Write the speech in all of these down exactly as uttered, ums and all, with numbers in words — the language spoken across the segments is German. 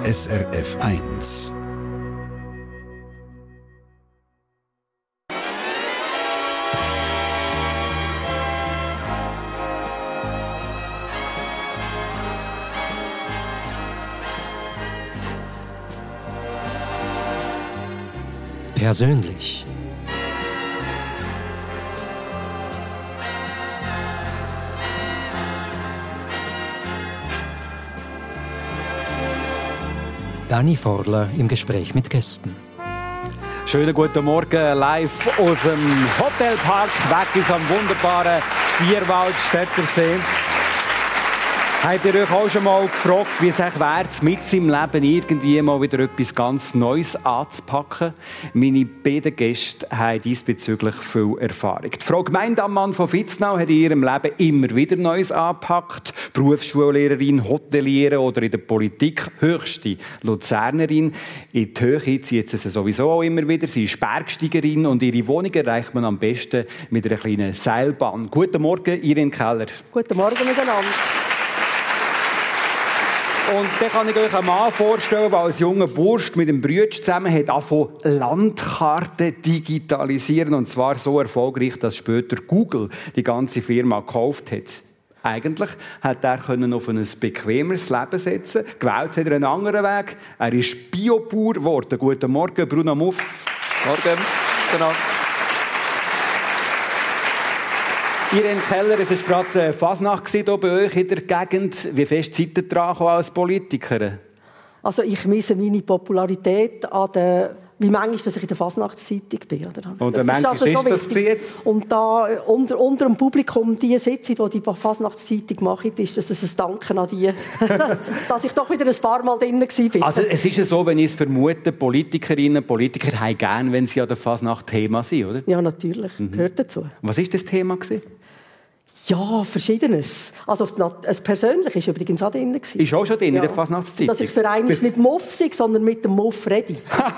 S R F eins. Persönlich. Dani Forler im Gespräch mit Gästen. Schönen guten Morgen, live aus dem Hotelpark, weg ist am wunderbaren Vierwaldstättersee. Habt ihr euch auch schon mal gefragt, wie es euch wäre, mit im Leben irgendwie mal wieder etwas ganz Neues anzupacken? Meine beiden Gäste haben diesbezüglich viel Erfahrung. Die Frau Gemeindammann von Vitznau hat in ihrem Leben immer wieder Neues angepackt. Berufsschullehrerin, Hoteliere oder in der Politik höchste Luzernerin. In die Höhe zieht sie sowieso auch immer wieder. Sie ist Bergsteigerin und ihre Wohnung erreicht man am besten mit einer kleinen Seilbahn. Guten Morgen, Irene Keller. Guten Morgen miteinander. Und dann kann ich euch einen Mann vorstellen, der als junger Bursch mit dem Brütsch zusammen hat angefangen, Landkarten digitalisieren. Und zwar so erfolgreich, dass später Google die ganze Firma gekauft hat. Eigentlich hat er auf ein bequemeres Leben setzen. Gewählt hat er einen anderen Weg. Er ist Biobauer geworden. Guten Morgen, Bruno Muff. Morgen. Genau. Irene Keller, es war gerade Fasnacht hier bei euch in der Gegend. Wie fest seid ihr dran als Politikerin? Also ich messe meine Popularität an der, wie manchmal, dass ich in der Fasnachtszeitung bin. Oder? Und das manchmal ist, also ist das jetzt? Und da unter, unter dem Publikum, die Sitzung, die die Fasnachtszeitung macht, ist das ein Danken an die, dass ich doch wieder ein paar Mal drin war. Also es ist ja so, wenn ich es vermute, Politikerinnen und Politiker haben gerne, wenn sie an der Fasnacht Thema sind, oder? Ja, natürlich. Mhm. Gehört dazu. Was war das Thema? Ja, Verschiedenes. Also das Persönliche war übrigens auch drin. Ist auch schon drin, ja. In der Fasnachtszeit? Dass ich für einen nicht mit Muff sei, sondern mit dem Muff rede.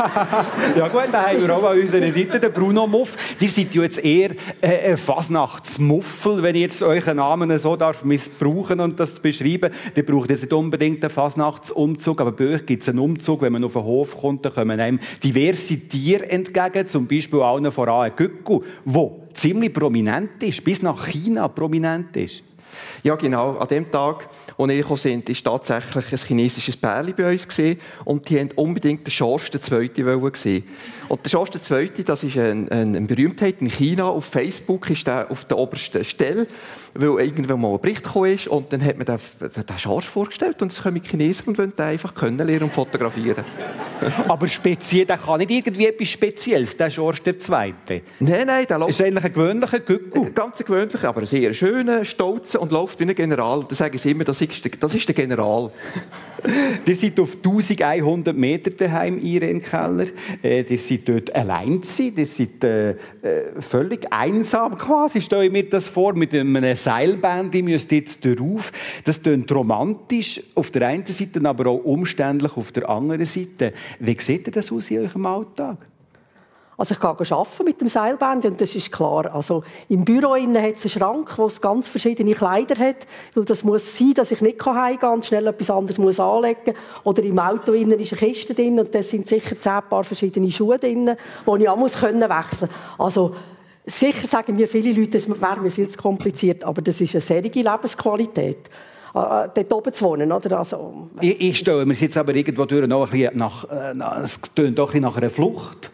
Ja gut, dann haben wir auch an unserer Seite den Bruno Muff. Ihr seid ja jetzt eher äh, ein Fasnachtsmuffel, wenn ich jetzt euren Namen so darf missbrauchen und das beschreiben. Dann braucht ihr nicht unbedingt einen Fasnachtsumzug, aber bei euch gibt es einen Umzug, wenn man auf den Hof kommt, dann kommen einem diverse Tiere entgegen, zum Beispiel allen voran ein Gücku, wo ziemlich prominent ist, bis nach China prominent ist. Ja, genau. An dem Tag, als wir gekommen sind, war tatsächlich ein chinesisches Pärchen bei uns gewesen, und die wollten unbedingt den Schorsch der Zweite sehen. Und der Schorsch der Zweite, das ist eine, eine Berühmtheit in China. Auf Facebook ist der auf der obersten Stelle, weil irgendwann mal ein Bericht gekommen ist, und dann hat man den, den Schorsch vorgestellt, und es kommen die Chinesen und wollen den einfach kennenlernen und fotografieren. Aber speziell, der kann nicht irgendwie etwas Spezielles, der Schorsch der Zweite. Nein, nein, der läuft... Ist eigentlich ein gewöhnlicher Gücku. Ganz gewöhnlicher, aber ein sehr schöner, stolzer und läuft wie ein General. Und da sagen sie immer, das ist der, das ist der General. Ihr seid auf eintausendeinhundert Meter daheim, Irene Keller. Äh, ihr seid dort allein gewesen. Ihr seid äh, völlig einsam quasi. Stelle ich mir das vor, mit einem Seilband. Ihr müsst jetzt darauf. Das klingt romantisch auf der einen Seite, aber auch umständlich auf der anderen Seite. Wie sieht das aus in eurem Alltag? Also ich gehe arbeiten mit dem Seilband, und das ist klar. Also im Büro innen hat es einen Schrank, wo es ganz verschiedene Kleider hat. Weil das muss sein, dass ich nicht heimgehen und schnell etwas anderes muss anlegen muss. Oder im Auto innen ist eine Kiste drin, und da sind sicher zehn Paar verschiedene Schuhe drin, die ich auch muss können wechseln muss. Also sicher sagen mir viele Leute, das wäre mir viel zu kompliziert, aber das ist eine sehr Lebensqualität. Äh, dort oben zu wohnen, oder? Also, ich, ich stelle mir jetzt aber irgendwo durch noch ein bisschen nach, äh, nach, es tönt doch ein bisschen nach einer Flucht.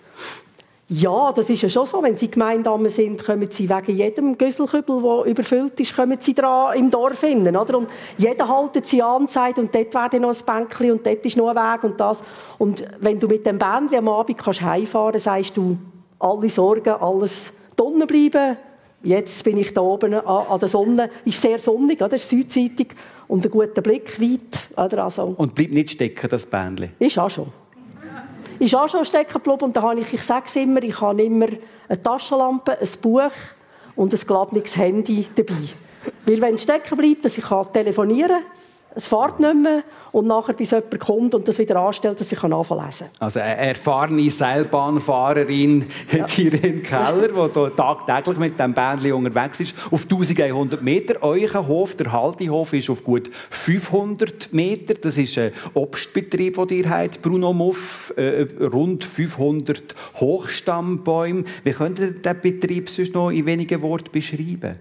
Ja, das ist ja schon so. Wenn Sie Gemeindamen sind, kommen Sie wegen jedem Güsselkübel, der überfüllt ist, kommen Sie dran im Dorf hin, oder? Und jeder haltet Sie an und sagt, und dort wäre noch ein Bänkchen und dort ist noch ein Weg und das. Und wenn du mit dem Bändchen am Abend kannst heimfahren kannst, sagst du, alle Sorgen, alles drinnen bleiben. Jetzt bin ich da oben an, an der Sonne. Ist sehr sonnig, oder? Ist südseitig und ein guter Blick weit, oder? Also, und bleibt nicht stecken, das Bändchen? Ist auch schon. Ist auch schon stecken geblieben, und da habe ich, ich sage es immer, ich habe immer eine Taschenlampe, ein Buch und ein geladenes Handy dabei. Weil wenn es stecken bleibt, dass ich telefonieren kann, Es fährt nicht mehr und nachher, bis jemand kommt und das wieder anstellt, dass ich anfangen lesen kann. Also eine erfahrene Seilbahnfahrerin ja. hier in Keller, die hier tagtäglich mit diesem Bändchen unterwegs ist, auf eintausendeinhundert Meter. Euer Hof, der Haldihof, ist auf gut fünfhundert Meter. Das ist ein Obstbetrieb, den ihr habt, Bruno Muff. Äh, rund fünfhundert Hochstammbäume. Wie könnt ihr diesen Betrieb sonst noch in wenigen Worten beschreiben?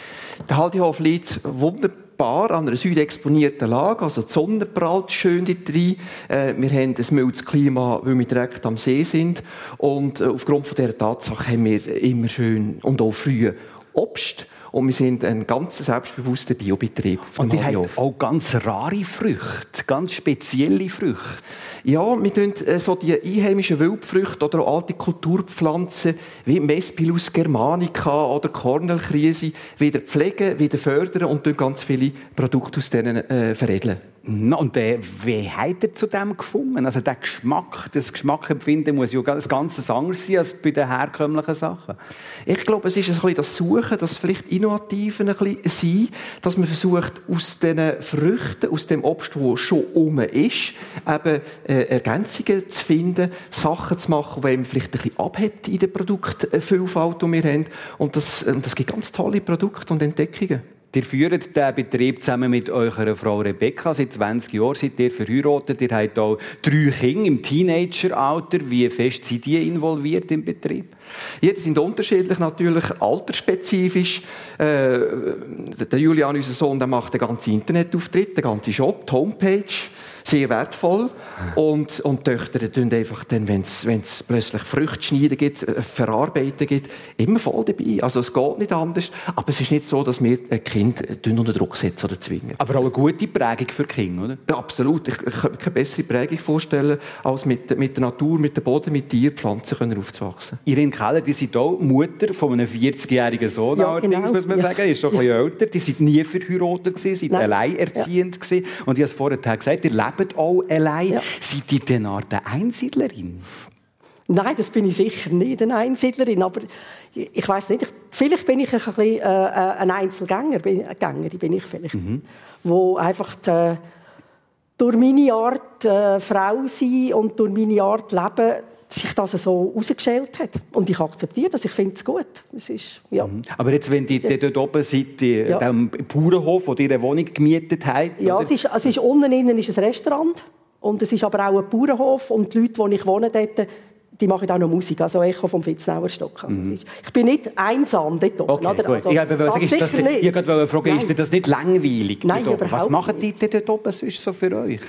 Der Haldihof liegt wunderbar an einer südexponierten Lage, also die Sonne prallt schön dort rein. Äh, wir haben ein mildes Klima, weil wir direkt am See sind. Und äh, aufgrund von dieser Tatsache haben wir immer schön und auch früh Obst. Und wir sind ein ganz selbstbewusster Biobetrieb. Und ihr habt auch ganz rare Früchte, ganz spezielle Früchte. Ja, wir tun so die einheimischen Wildfrüchte oder auch alte Kulturpflanzen wie Mespilus germanica oder Kornelkriese wieder pflegen, wieder fördern und tun ganz viele Produkte aus denen äh, veredeln. Und äh, wie habt ihr zu dem gefunden? Also der Geschmack, das Geschmackempfinden muss ja ganz anderes sein als bei den herkömmlichen Sachen. Ich glaube, es ist ein bisschen das Suchen, das vielleicht Innovative ein bisschen sein, dass man versucht, aus diesen Früchten, aus dem Obst, das schon rum ist, eben äh, Ergänzungen zu finden, Sachen zu machen, die man vielleicht ein bisschen abhebt in der Produktvielfalt, die wir haben. Und das, und das gibt ganz tolle Produkte und Entdeckungen. Ihr führt diesen Betrieb zusammen mit eurer Frau Rebecca. Seit zwanzig Jahren seid ihr verheiratet. Ihr habt auch drei Kinder im Teenageralter. Wie fest sind die involviert im Betrieb? Ja, die sind unterschiedlich, natürlich altersspezifisch. Äh, der Julian, unser Sohn, der macht den ganzen Internetauftritt, den ganzen Shop, die Homepage. Sehr wertvoll. Und, und die Töchter tun einfach dann, wenn es plötzlich Früchte schneiden gibt, verarbeiten gibt, immer voll dabei. Also es geht nicht anders. Aber es ist nicht so, dass wir ein Kind unter Druck setzen oder zwingen. Aber auch eine gute Prägung für Kinder, oder? Ja, absolut. Ich, ich kann mir keine bessere Prägung vorstellen, als mit, mit der Natur, mit dem Boden, mit Tieren, Pflanzen können aufzuwachsen. Irene Keller, die sind auch Mutter von einem vierzigjährigen Sohn, ja, allerdings, genau. muss man sagen. Er ist doch ein bisschen älter. Die sind nie verheiratet gewesen, sind Nein. alleinerziehend ja. gewesen. Und ich habe es vorher gesagt, ihr lebt auch allein. Ja. Seid ihr denn eine Art Einsiedlerin? Nein, das bin ich sicher nicht, eine Einsiedlerin. Aber ich, ich weiss nicht, vielleicht bin ich ein bisschen äh, ein Einzelgänger. Bin, Gängerin bin ich vielleicht. Mhm. Wo einfach die, durch meine Art äh, Frau sein und durch meine Art Leben sich das so herausgestellt hat. Und ich akzeptiere das, ich finde es gut. Es ist, ja. Aber jetzt, wenn ihr ja. dort oben seid, in ja. dem Bauernhof, wo ihr eine Wohnung gemietet habt? Ja, es ist, es ist unten innen ist ein Restaurant und es ist aber auch ein Bauernhof und die Leute, die ich wohne dort, die machen auch noch Musik, also Echo vom Fitznauer Stock. Also mhm. Ich bin nicht einsam dort oben. Okay, oder? Also, ich wollte sagen, ist das, ich wollte fragen, ist das nicht langweilig? Nein, überhaupt Was machen die nicht. dort oben sonst so für euch?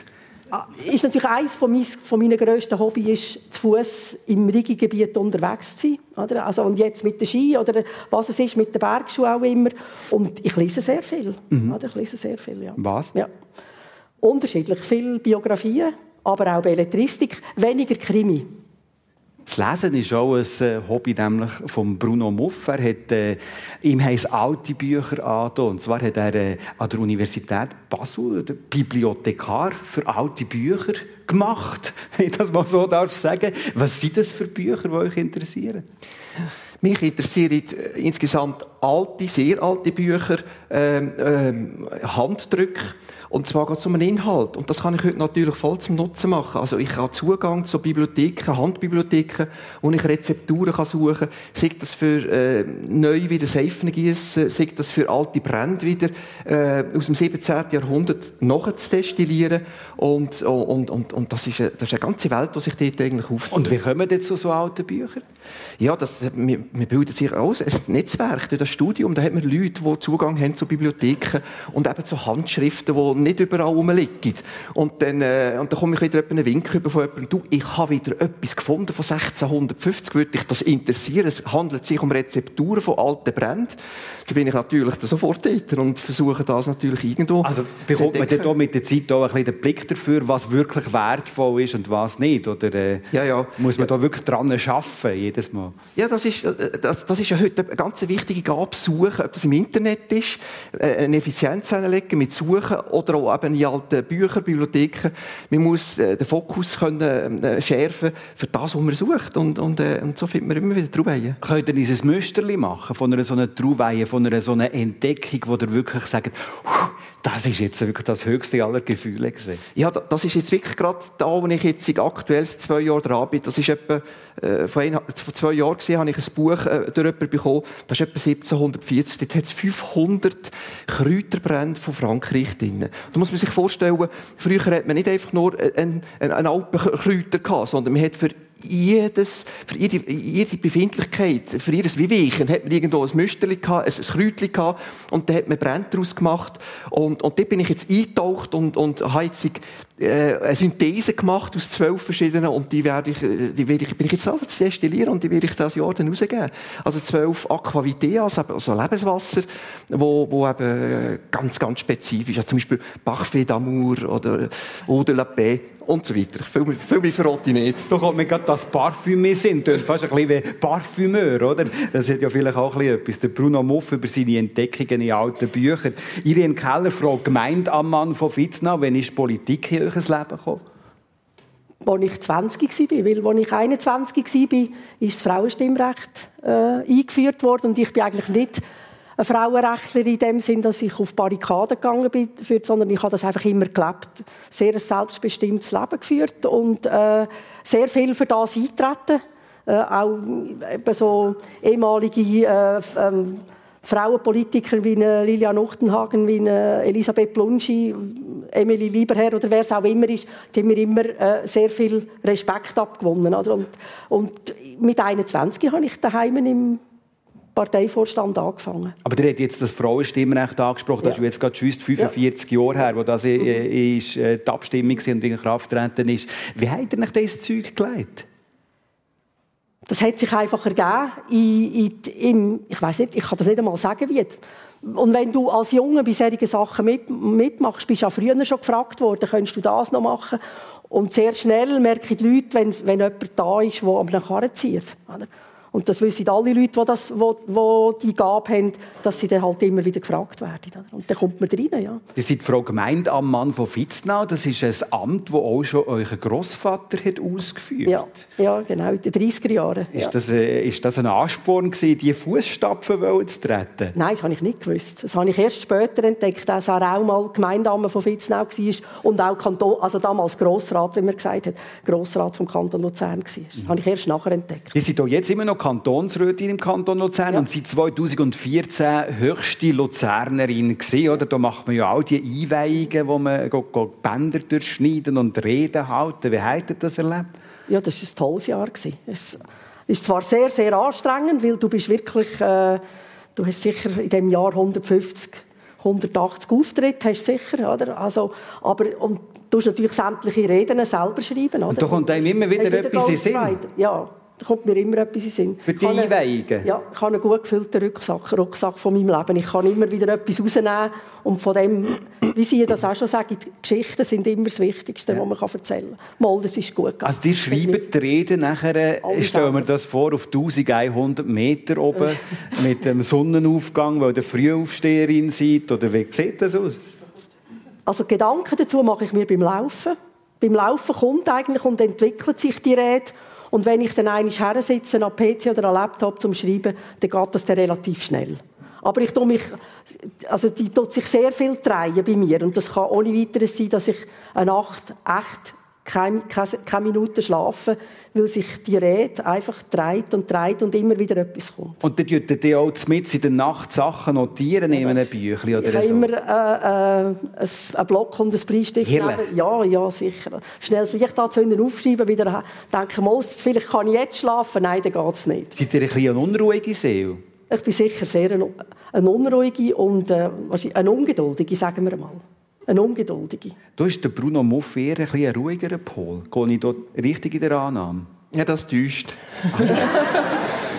Ist natürlich eines von, mein, von meinen grössten Hobbys, ist, zu Fuß im Rigi-Gebiet unterwegs zu sein. Oder? Also, und jetzt mit der Ski oder was es ist, mit den Bergschuhen auch immer. Und ich lese sehr viel. Mhm. Oder? Ich lese sehr viel, ja. Was? Ja. Unterschiedlich. Viele Biografien, aber auch Belletristik. Weniger Krimi. Das Lesen ist auch ein Hobby nämlich von Bruno Muff. Er hat, äh, ihm heisst alte Bücher angetan. Und zwar hat er äh, an der Universität Basel den Bibliothekar für alte Bücher gemacht, wenn ich das mal so darf sagen. Was sind das für Bücher, die euch interessieren? Mich interessieren insgesamt alte, sehr alte Bücher, ähm, ähm, Handdrücke. Und zwar geht es um einen Inhalt. Und das kann ich heute natürlich voll zum Nutzen machen. Also ich habe Zugang zu Bibliotheken, Handbibliotheken, wo ich Rezepturen kann suchen kann. Sei das für äh, neu wieder Seifen gießen, sei das für alte Brände wieder äh, aus dem siebzehnten Jahrhundert nachzudestillieren. Und, und, und, und das, ist eine, das ist eine ganze Welt, die sich dort eigentlich auftut. Und wie kommen denn zu so alten Büchern? Ja, das, wir, wir bilden sich aus. Ein Netzwerk durch das Studium. Da hat man Leute, die Zugang haben zu Bibliotheken und eben zu Handschriften, die nicht überall rumliegen. Und dann, äh, und dann komme ich wieder einen Wink über von jemandem, du, ich habe wieder etwas gefunden von sechzehnhundertfünfzig, würde dich das interessieren? Es handelt sich um Rezepturen von alten Bränden. Da bin ich natürlich sofort dort und versuche das natürlich irgendwo also bekommt man dann mit der Zeit auch ein bisschen den Blick dafür, was wirklich wert wertvoll ist und was nicht? Oder äh, ja, ja. muss man ja. da wirklich dran arbeiten, jedes Mal? Ja, das ist, das, das ist ja heute eine ganz wichtige Gabe, suchen, ob das im Internet ist, eine Effizienz anlegen mit Suchen oder auch eben in alten Büchern, Bibliotheken. Man muss den Fokus können schärfen für das, was man sucht. Und, und, und so findet man immer wieder Trauweihen. Könnt ihr uns ein Müsterli machen von einer so einer Trauweihe, von einer so einer Entdeckung, wo ihr wirklich sagt, das ist jetzt wirklich das höchste aller Gefühle gewesen? Ja, das ist jetzt wirklich gerade da, wo ich jetzt aktuell seit zwei Jahren dran bin. Das ist etwa, äh, vor, ein, vor zwei Jahren gewesen, habe ich ein Buch äh, durch jemanden bekommen. Das ist etwa siebzehnhundertvierzig. Dort hat es fünfhundert Kräuterbrände von Frankreich drin. Da muss man sich vorstellen, früher hat man nicht einfach nur einen, einen Alpenkräuter gehabt, sondern man hat für Jedes, für jede, jede Befindlichkeit, für jedes Wehwehchen hat man irgendwo ein Müsterli gehabt, ein, ein Kräutchen gehabt, und da hat man Brände daraus gemacht. Und, und dort bin ich jetzt eingetaucht und, und habe jetzt äh, eine Synthese gemacht aus zwölf verschiedenen, und die werde ich, die werde ich, bin ich jetzt alle zu destillieren, und die werde ich dieses Jahr dann rausgeben. Also zwölf Aquaviteas, also Lebenswasser, wo, wo eben ganz, ganz spezifisch, also zum Beispiel Parfait d'amour oder Eau de la Paix und so weiter. Viel, viel mehr verrate ich nicht. Da kommt mir gerade das Parfüm in Sinn. Das fast ein bisschen wie Parfümeur, oder? Das hat ja vielleicht auch ein bisschen etwas. Der Bruno Muff über seine Entdeckungen in alten Büchern. Irene Keller fragt Gemeindeammann von Vitznau, wann ist Politik in euer Leben gekommen? Als ich zwanzig war, weil als ich einundzwanzig war, ist das Frauenstimmrecht äh, eingeführt worden, und ich bin eigentlich nicht eine Frauenrechtlerin in dem Sinn, dass ich auf Barrikaden gegangen bin, sondern ich habe das einfach immer gelebt. Sehr ein selbstbestimmtes Leben geführt und äh, sehr viel für das eintreten. Äh, auch eben so ehemalige äh, ähm, Frauenpolitiker wie eine Lilian Uchtenhagen, wie eine Elisabeth Blunschi, Emilie Lieberherr oder wer es auch immer ist, die haben mir immer äh, sehr viel Respekt abgewonnen. Oder? Und, und mit einundzwanzig habe ich daheim im Parteivorstand angefangen. Aber der hat jetzt das Frauenstimmrecht angesprochen. Das ja. ist jetzt gerade just fünfundvierzig ja. Jahre her, wo das äh, ist, äh, die Abstimmung und in Kraft getreten ist. Wie hat er nach dieses Zeug gelegt? Das hat sich einfach ergeben. In, in, in, ich weiss nicht, ich kann das nicht einmal sagen, wie. Und wenn du als Junge bei solchen Sachen mit, mitmachst, bist du ja früher schon gefragt worden, könntest du das noch machen? Und sehr schnell merken die Leute, wenn, wenn jemand da ist, der an einer Karre zieht. Oder? Und das wissen alle Leute, die, das, die, die die Gabe haben, dass sie dann halt immer wieder gefragt werden. Und dann kommt man rein, ja. Ihr seid Frau Gemeindeammann von Vitznau. Das ist ein Amt, das auch schon euer Grossvater hat ausgeführt hat. Ja, ja, genau, in den dreißiger Jahren. Ist, ja. das, äh, ist das ein Ansporn gewesen, diese Fußstapfen zu treten? Nein, das habe ich nicht gewusst. Das habe ich erst später entdeckt, dass er auch mal Gemeindeammann von Vitznau war und auch Kanton, also damals Grossrat, wie man gesagt hat, Grossrat vom Kanton Luzern war. Das mhm. habe ich erst nachher entdeckt. Sie sind jetzt immer noch Kantonsrätin im Kanton Luzern ja. und seit zweitausendvierzehn höchste Luzernerin gewesen, oder? Da macht man ja auch die Einweihungen, wo man go, go Bänder durchschneiden und Reden halten. Wie habt ihr das erlebt? Ja, das war ein tolles Jahr. Es ist zwar sehr, sehr anstrengend, weil du bist wirklich, äh, du hast sicher in diesem Jahr hundertfünfzig, hundertachtzig Auftritte, hast sicher, oder? Also, aber, und du musst natürlich sämtliche Reden selber schreiben. Oder? Und da kommt einem immer wieder etwas in Sinn. Ja. Da kommt mir immer etwas in den Sinn. Für die Einweihungen? Ja, ich habe einen gut gefüllten Rucksack, Rucksack von meinem Leben. Ich kann immer wieder etwas rausnehmen. Und von dem, wie Sie das auch schon sagen, die Geschichten sind immer das Wichtigste, ja. was man erzählen kann. Mal, das ist gut. Also die schreiben die Reden nachher, stellen wir das vor, auf eintausendeinhundert Meter oben, mit dem Sonnenaufgang, weil ihr Frühaufsteherin seid, oder wie sieht das aus? Also Gedanken dazu mache ich mir beim Laufen. Beim Laufen kommt eigentlich und entwickelt sich die Rede. Und wenn ich dann einmal her sitze, am P C oder am Laptop zum Schreiben, dann geht das dann relativ schnell. Aber ich tue mich, also die tut sich sehr viel drehen bei mir. Und das kann ohne weiteres sein, dass ich eine Nacht echt keine, keine, keine Minute schlafe, weil sich die Rede einfach dreht und dreht und immer wieder etwas kommt. Und dann tut ihr auch mitten in der Nacht Sachen notieren in einem Büchlein oder ich habe so? immer äh, äh, einen Block und einen Bleistift. Ja, ja, sicher. Schnell das Licht anzünden, aufschreiben, wieder denken, mal, vielleicht kann ich jetzt schlafen. Nein, dann geht es nicht. Seid ihr ein bisschen eine unruhige Seele? Ich bin sicher sehr eine, eine unruhige und äh, eine ungeduldige, sagen wir mal. Eine ungeduldige. Da ist der Bruno Muff eher ein bisschen ein ruhigerer Pol. Gehe ich dort richtig in der Annahme? Ja, das täuscht.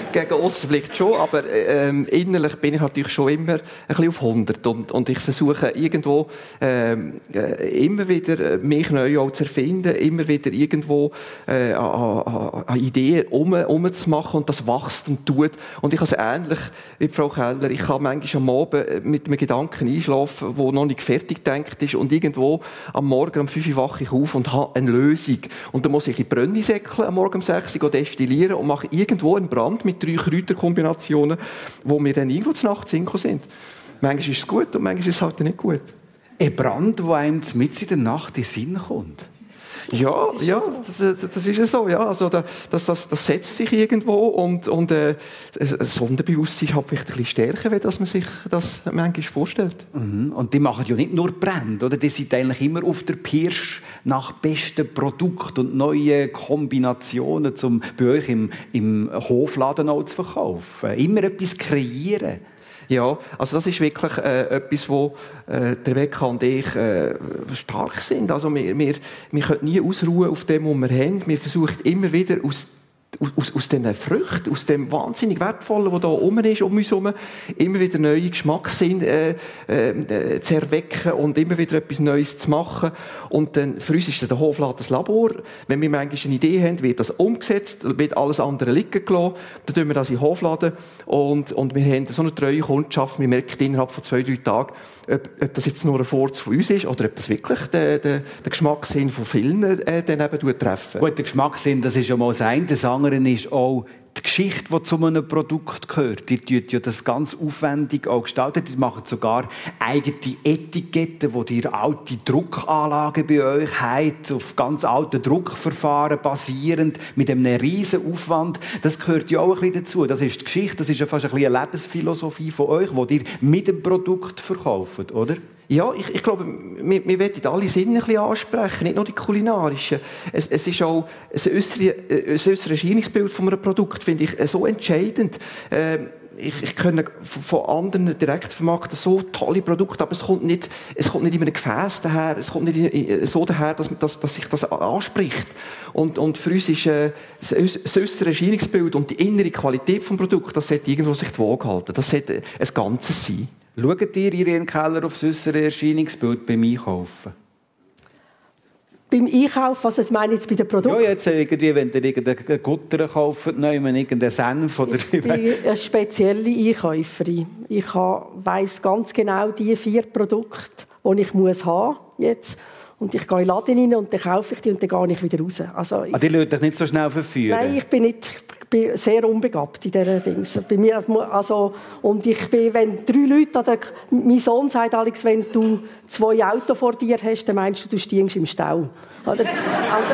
gegen aussen vielleicht schon, aber ähm, innerlich bin ich natürlich schon immer ein bisschen auf hundert. Und, und ich versuche irgendwo ähm, äh, immer wieder mich neu auch zu erfinden, immer wieder irgendwo äh, an, an, an Ideen um, umzumachen und das wächst und tut. Und ich habe es ähnlich wie Frau Keller. Ich kann manchmal am Abend mit einem Gedanken einschlafen, der noch nicht fertig gedacht ist und irgendwo am Morgen um fünf Uhr wache ich auf und habe eine Lösung. Und dann muss ich in die Brönni säckeln, am Morgen um sechs Uhr destillieren und mache irgendwo einen Brand mit drei Kräuterkombinationen, wo mir dann irgendwo zur Nacht sinken sind. Manchmal ist es gut und manchmal ist es halt nicht gut. Ein Brand, der einem mitten in der Nacht in den Sinn kommt? Ja, ja, das, das ist ja so. Ja. Also, das, das, das setzt sich irgendwo und, und äh, ein Sonderbewusstsein hat vielleicht ein bisschen stärker, als man sich das manchmal vorstellt. Mhm. Und die machen ja nicht nur Brände, oder? Die sind eigentlich immer auf der Pirsch nach besten Produkten und neuen Kombinationen, um bei euch im, im Hofladen auch zu verkaufen. Immer etwas kreieren. Ja, also das ist wirklich äh, etwas, wo äh, der Rebecca und ich äh, stark sind. Also wir, wir, wir können nie ausruhen auf dem, was wir haben. Wir versuchen immer wieder aus Aus, aus diesen Früchten, aus dem wahnsinnig Wertvollen, was da oben ist, um uns herum, immer wieder neue Geschmackssinn äh, äh, zu erwecken und immer wieder etwas Neues zu machen. Und dann, für uns ist der Hofladen das Labor. Wenn wir manchmal eine Idee haben, wird das umgesetzt, wird alles andere liegen gelassen, dann tun wir das in den Hofladen und, und wir haben so eine treue Kundschaft. Wir merken innerhalb von zwei, drei Tagen, ob, ob das jetzt nur ein Furz von uns ist oder ob das wirklich den, den, den Geschmackssinn von vielen äh, dann eben treffen. Gut, der Geschmackssinn, das ist ja mal das eine. Das andere ist auch die Geschichte, die zu einem Produkt gehört. Die tut ja das ganz aufwendig auch gestalten. Die machen sogar eigene Etiketten, wo die alte Druckanlagen bei euch habt, auf ganz alten Druckverfahren basierend, mit einem riesen Aufwand. Das gehört ja auch ein bisschen dazu. Das ist die Geschichte, das ist ja fast ein bisschen eine Lebensphilosophie von euch, die ihr mit dem Produkt verkauft, oder? Ja, ich, ich glaube, wir, wir wollen alle Sinne ein bisschen ansprechen, nicht nur die kulinarischen. Es, es ist auch ein äußeres, ein äußeres Erscheinungsbild von einem Produkt, finde ich, so entscheidend. Ähm, ich, ich kenne von anderen direkt vermarkten so tolle Produkte, aber es kommt nicht, es kommt nicht in einem Gefäß daher, es kommt nicht so daher, dass, dass, dass sich das anspricht. Und, und für uns ist äh, das äußere Erscheinungsbild und die innere Qualität des Produkts, das sollte irgendwo sich die Waage halten. Das sollte ein Ganzes sein. Schaut ihr Irene Keller auf das äußere Erscheinungsbild beim Einkaufen? Beim Einkaufen, also das meine ich jetzt bei den Produkten? Ja, jetzt irgendwie, wenn ihr irgendeinen Gutter kauft, irgendeinen Senf oder... Ich bin eine spezielle Einkäuferin. Ich weiss ganz genau die vier Produkte, die ich muss haben jetzt. Und ich gehe in den Laden rein und dann kaufe ich die und dann gehe ich wieder raus. Also ich, ah, die lassen dich nicht so schnell verführen? Nein, ich bin nicht... Ich bin sehr unbegabt in diesen Dingen. Bei mir, also, und ich bin, wenn drei Leute, oder mein Sohn sagt Alex, wenn du zwei Autos vor dir hast, dann meinst du, du stinkst im Stau. Oder? Also,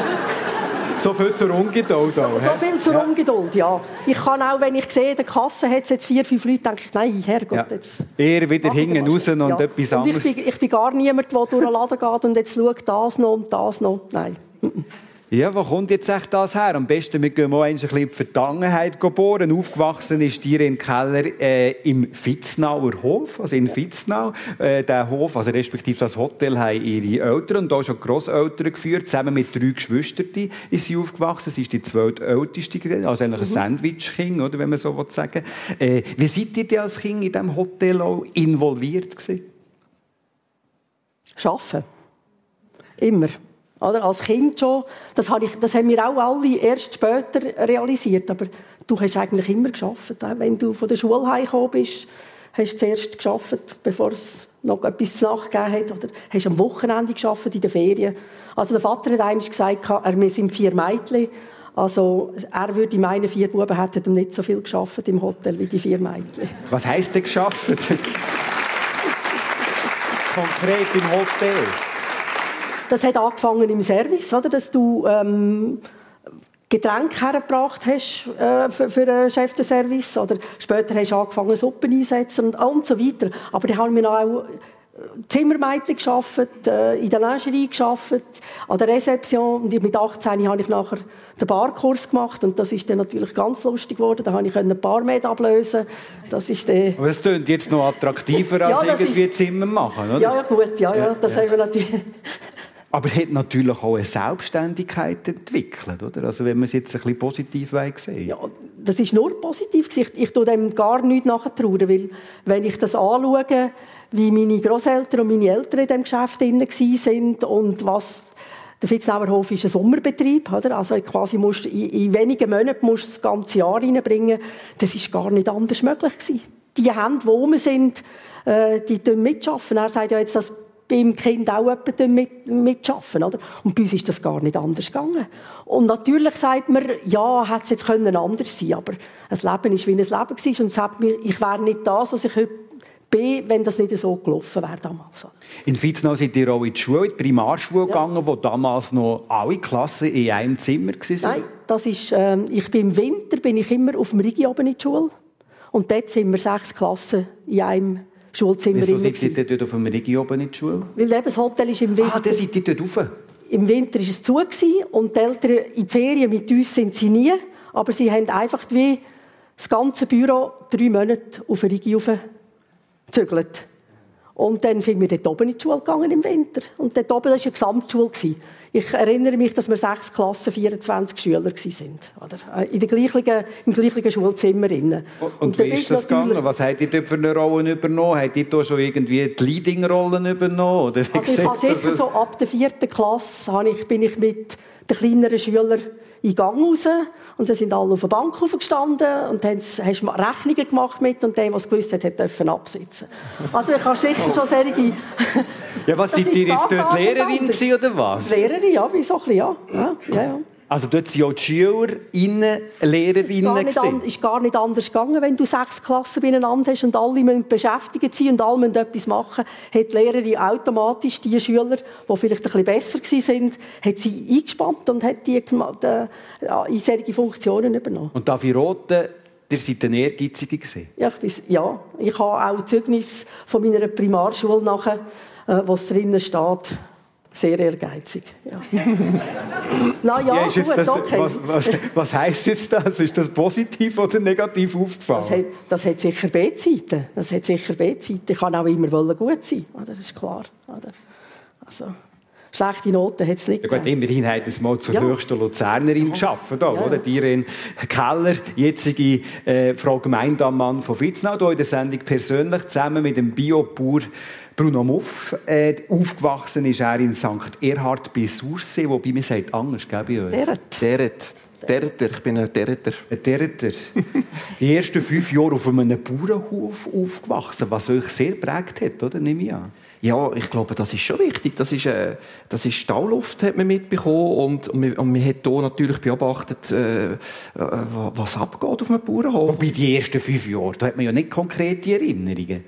so viel zur Ungeduld. So, so viel zur ja. Ungeduld, ja. Ich kann auch, wenn ich sehe, in der Kasse hat es jetzt vier, fünf Leute, denke ich, nein, Herrgott, ja. jetzt... Eher wieder hinten raus und ja. etwas anderes. Und ich, bin, ich bin gar niemand, der durch den Laden geht und jetzt schaut das noch und das noch. Nein. Ja, wo kommt jetzt echt das her? Am besten, wir gehen mal ein bisschen in die Vergangenheit bohren. Aufgewachsen ist Irene Keller äh, im Vitznauer Hof, also in Vitznau. Äh, der Hof, also respektive das Hotel, haben ihre Eltern und auch schon Grosseltern geführt. Zusammen mit drei Geschwistern ist sie aufgewachsen. Sie ist die zweitälteste, also eigentlich ein Sandwich-Kind, oder, wenn man so sagen will. Äh, wie seid ihr denn als Kind in diesem Hotel auch involviert gewesen? Arbeiten. Immer. Oder? Als Kind schon. Das, habe ich, das haben wir auch alle erst später realisiert. Aber du hast eigentlich immer gearbeitet. Wenn du von der Schule heimgekommen bist, hast du zuerst gearbeitet, bevor es noch etwas zu Nacht gegeben hat. Oder hast am Wochenende gearbeitet, in den Ferien. Also der Vater hat einmal gesagt, wir sind vier Mädchen. Also er würde meinen, vier Buben hätten nicht so viel gearbeitet im Hotel wie die vier Mädchen. Was heisst denn gearbeitet? Konkret im Hotel? Das hat angefangen im Service, oder? Dass du ähm, Getränke hergebracht hast äh, für, für den Chef des Service. Oder später hast du angefangen, Suppen einzusetzen und, und so weiter. Aber dann haben wir auch Zimmermädchen gearbeitet, äh, in der Lingerie gearbeitet, an der Rezeption. Und mit achtzehn habe ich nachher den Barkurs gemacht. Und das ist dann natürlich ganz lustig geworden. Da konnte ich ein Barmaid ablösen. Das ist der... Aber es klingt jetzt noch attraktiver als ja, irgendwie ist... Zimmer machen, oder? Ja, ja gut, ja, ja. Das ja. haben wir natürlich... Aber er hat natürlich auch eine Selbstständigkeit entwickelt, oder? Also wenn man es jetzt ein bisschen positiv sehen. Ja, das ist nur positiv. Ich, ich tue dem gar nichts nachtrauern, weil wenn ich das anschaue, wie meine Grosseltern und meine Eltern in diesem Geschäft drin waren und was der Vitznauer Hof ist ein Sommerbetrieb, oder? Also quasi musst, in, in wenigen Monaten musst du das ganze Jahr reinbringen. Das ist gar nicht anders möglich gewesen. Die Hände, die rum sind, äh, die mitschaffen. Er sagt ja jetzt, dass beim Kind auch jemand mit, mitschaffen, oder? Und bei uns ist das gar nicht anders gegangen. Und natürlich sagt man, ja, hätte es jetzt können anders sein, aber ein Leben ist wie ein Leben gewesen. Und sagt mir, ich wäre nicht das, was ich heute bin, wenn das nicht so gelaufen wäre damals. In Vitznau sind ihr auch in die Schule, in die Primarschule ja. gegangen, wo damals noch alle Klassen in einem Zimmer waren? Nein, das ist, äh, ich bin im Winter bin ich immer auf dem Rigi oben in die Schule. Und dort sind wir sechs Klassen in einem Schulzimmer. Wieso seid ihr dort auf dem Rigi oben in die Schule? Weil das Hotel ist im Winter... Ah, da seid ihr dort rauf? Im Winter war es zu und die Eltern in die Ferien mit uns sind sie nie. Aber sie haben einfach wie das ganze Büro drei Monate auf den Rigi gezügelt. Und dann sind wir dort oben in die Schule gegangen im Winter. Und dort oben war eine Gesamtschule. Ich erinnere mich, dass wir sechs Klassen, vierundzwanzig Schüler waren. In der gleichen, im gleichen Schulzimmer. Und, und, und wie ist das gegangen? Was habt ihr dort für eine Rolle übernommen? Habt ihr da schon irgendwie die Leading-Rollen übernommen? Oder also ich habe sicher so ab der vierten Klasse ich, bin ich mit den kleineren Schülern in den Gang raus. Und dann sind alle auf der Bank aufgestanden und dann hast du Rechnungen gemacht mit und der, der es gewusst hat, durfte absitzen. Also ich habe sicher schon solche... Ja, was, seid ihr jetzt dort Lehrerin gewesen, oder was? Lehrerin, ja, wie so ein bisschen, ja. ja, ja, ja. Also dort sind auch die SchülerInnen Lehrerinnen gewesen? Es ist gar nicht anders gegangen, wenn du sechs Klassen beieinander hast und alle müssen beschäftigt sein und alle müssen etwas machen, hat die Lehrerin automatisch die Schüler, die vielleicht ein bisschen besser waren, hat sie eingespannt und hat die in solche Funktionen übernommen. Und darf ich roten, ihr seid ein Ehrgeiziger gewesen? Ja, ich, bin, ja, ich habe auch Zeugnis von meiner Primarschule nachher, wo es drinnen steht. Sehr ehrgeizig. Ja. Na ja, ja gut, das, okay. Was, was, was heisst jetzt das? Ist das positiv oder negativ aufgefallen? Das hat, das hat sicher B-Seiten. Das hat sicher B-Seiten. Ich kann auch immer gut sein. Das ist klar. Also, schlechte Noten hat es nicht. Ja gut, immerhin hat es mal zur ja. höchsten Luzernerin ja. geschaffen. Da, ja. oder? Die Irene Keller, jetzige äh, Frau Gemeindeamtmann von Vitznau, hier in der Sendung persönlich zusammen mit dem Biobauer Bruno Muff. Äh, aufgewachsen ist er in Sankt Erhard bei Sursee, wobei man sagt anders, gell, bei euch? Deret. Deret. Dereter, ich bin ein Dereter. Ein Dereter. Die ersten fünf Jahre auf einem Bauernhof aufgewachsen, was euch sehr geprägt hat, oder? Nehme ich an. Ja, ich glaube, das ist schon wichtig. Das ist, äh, das ist Stauluft, hat man mitbekommen. Und, und, man, und man hat hier natürlich beobachtet, äh, was abgeht auf einem Bauernhof. Wobei die ersten fünf Jahre, da hat man ja nicht konkrete Erinnerungen.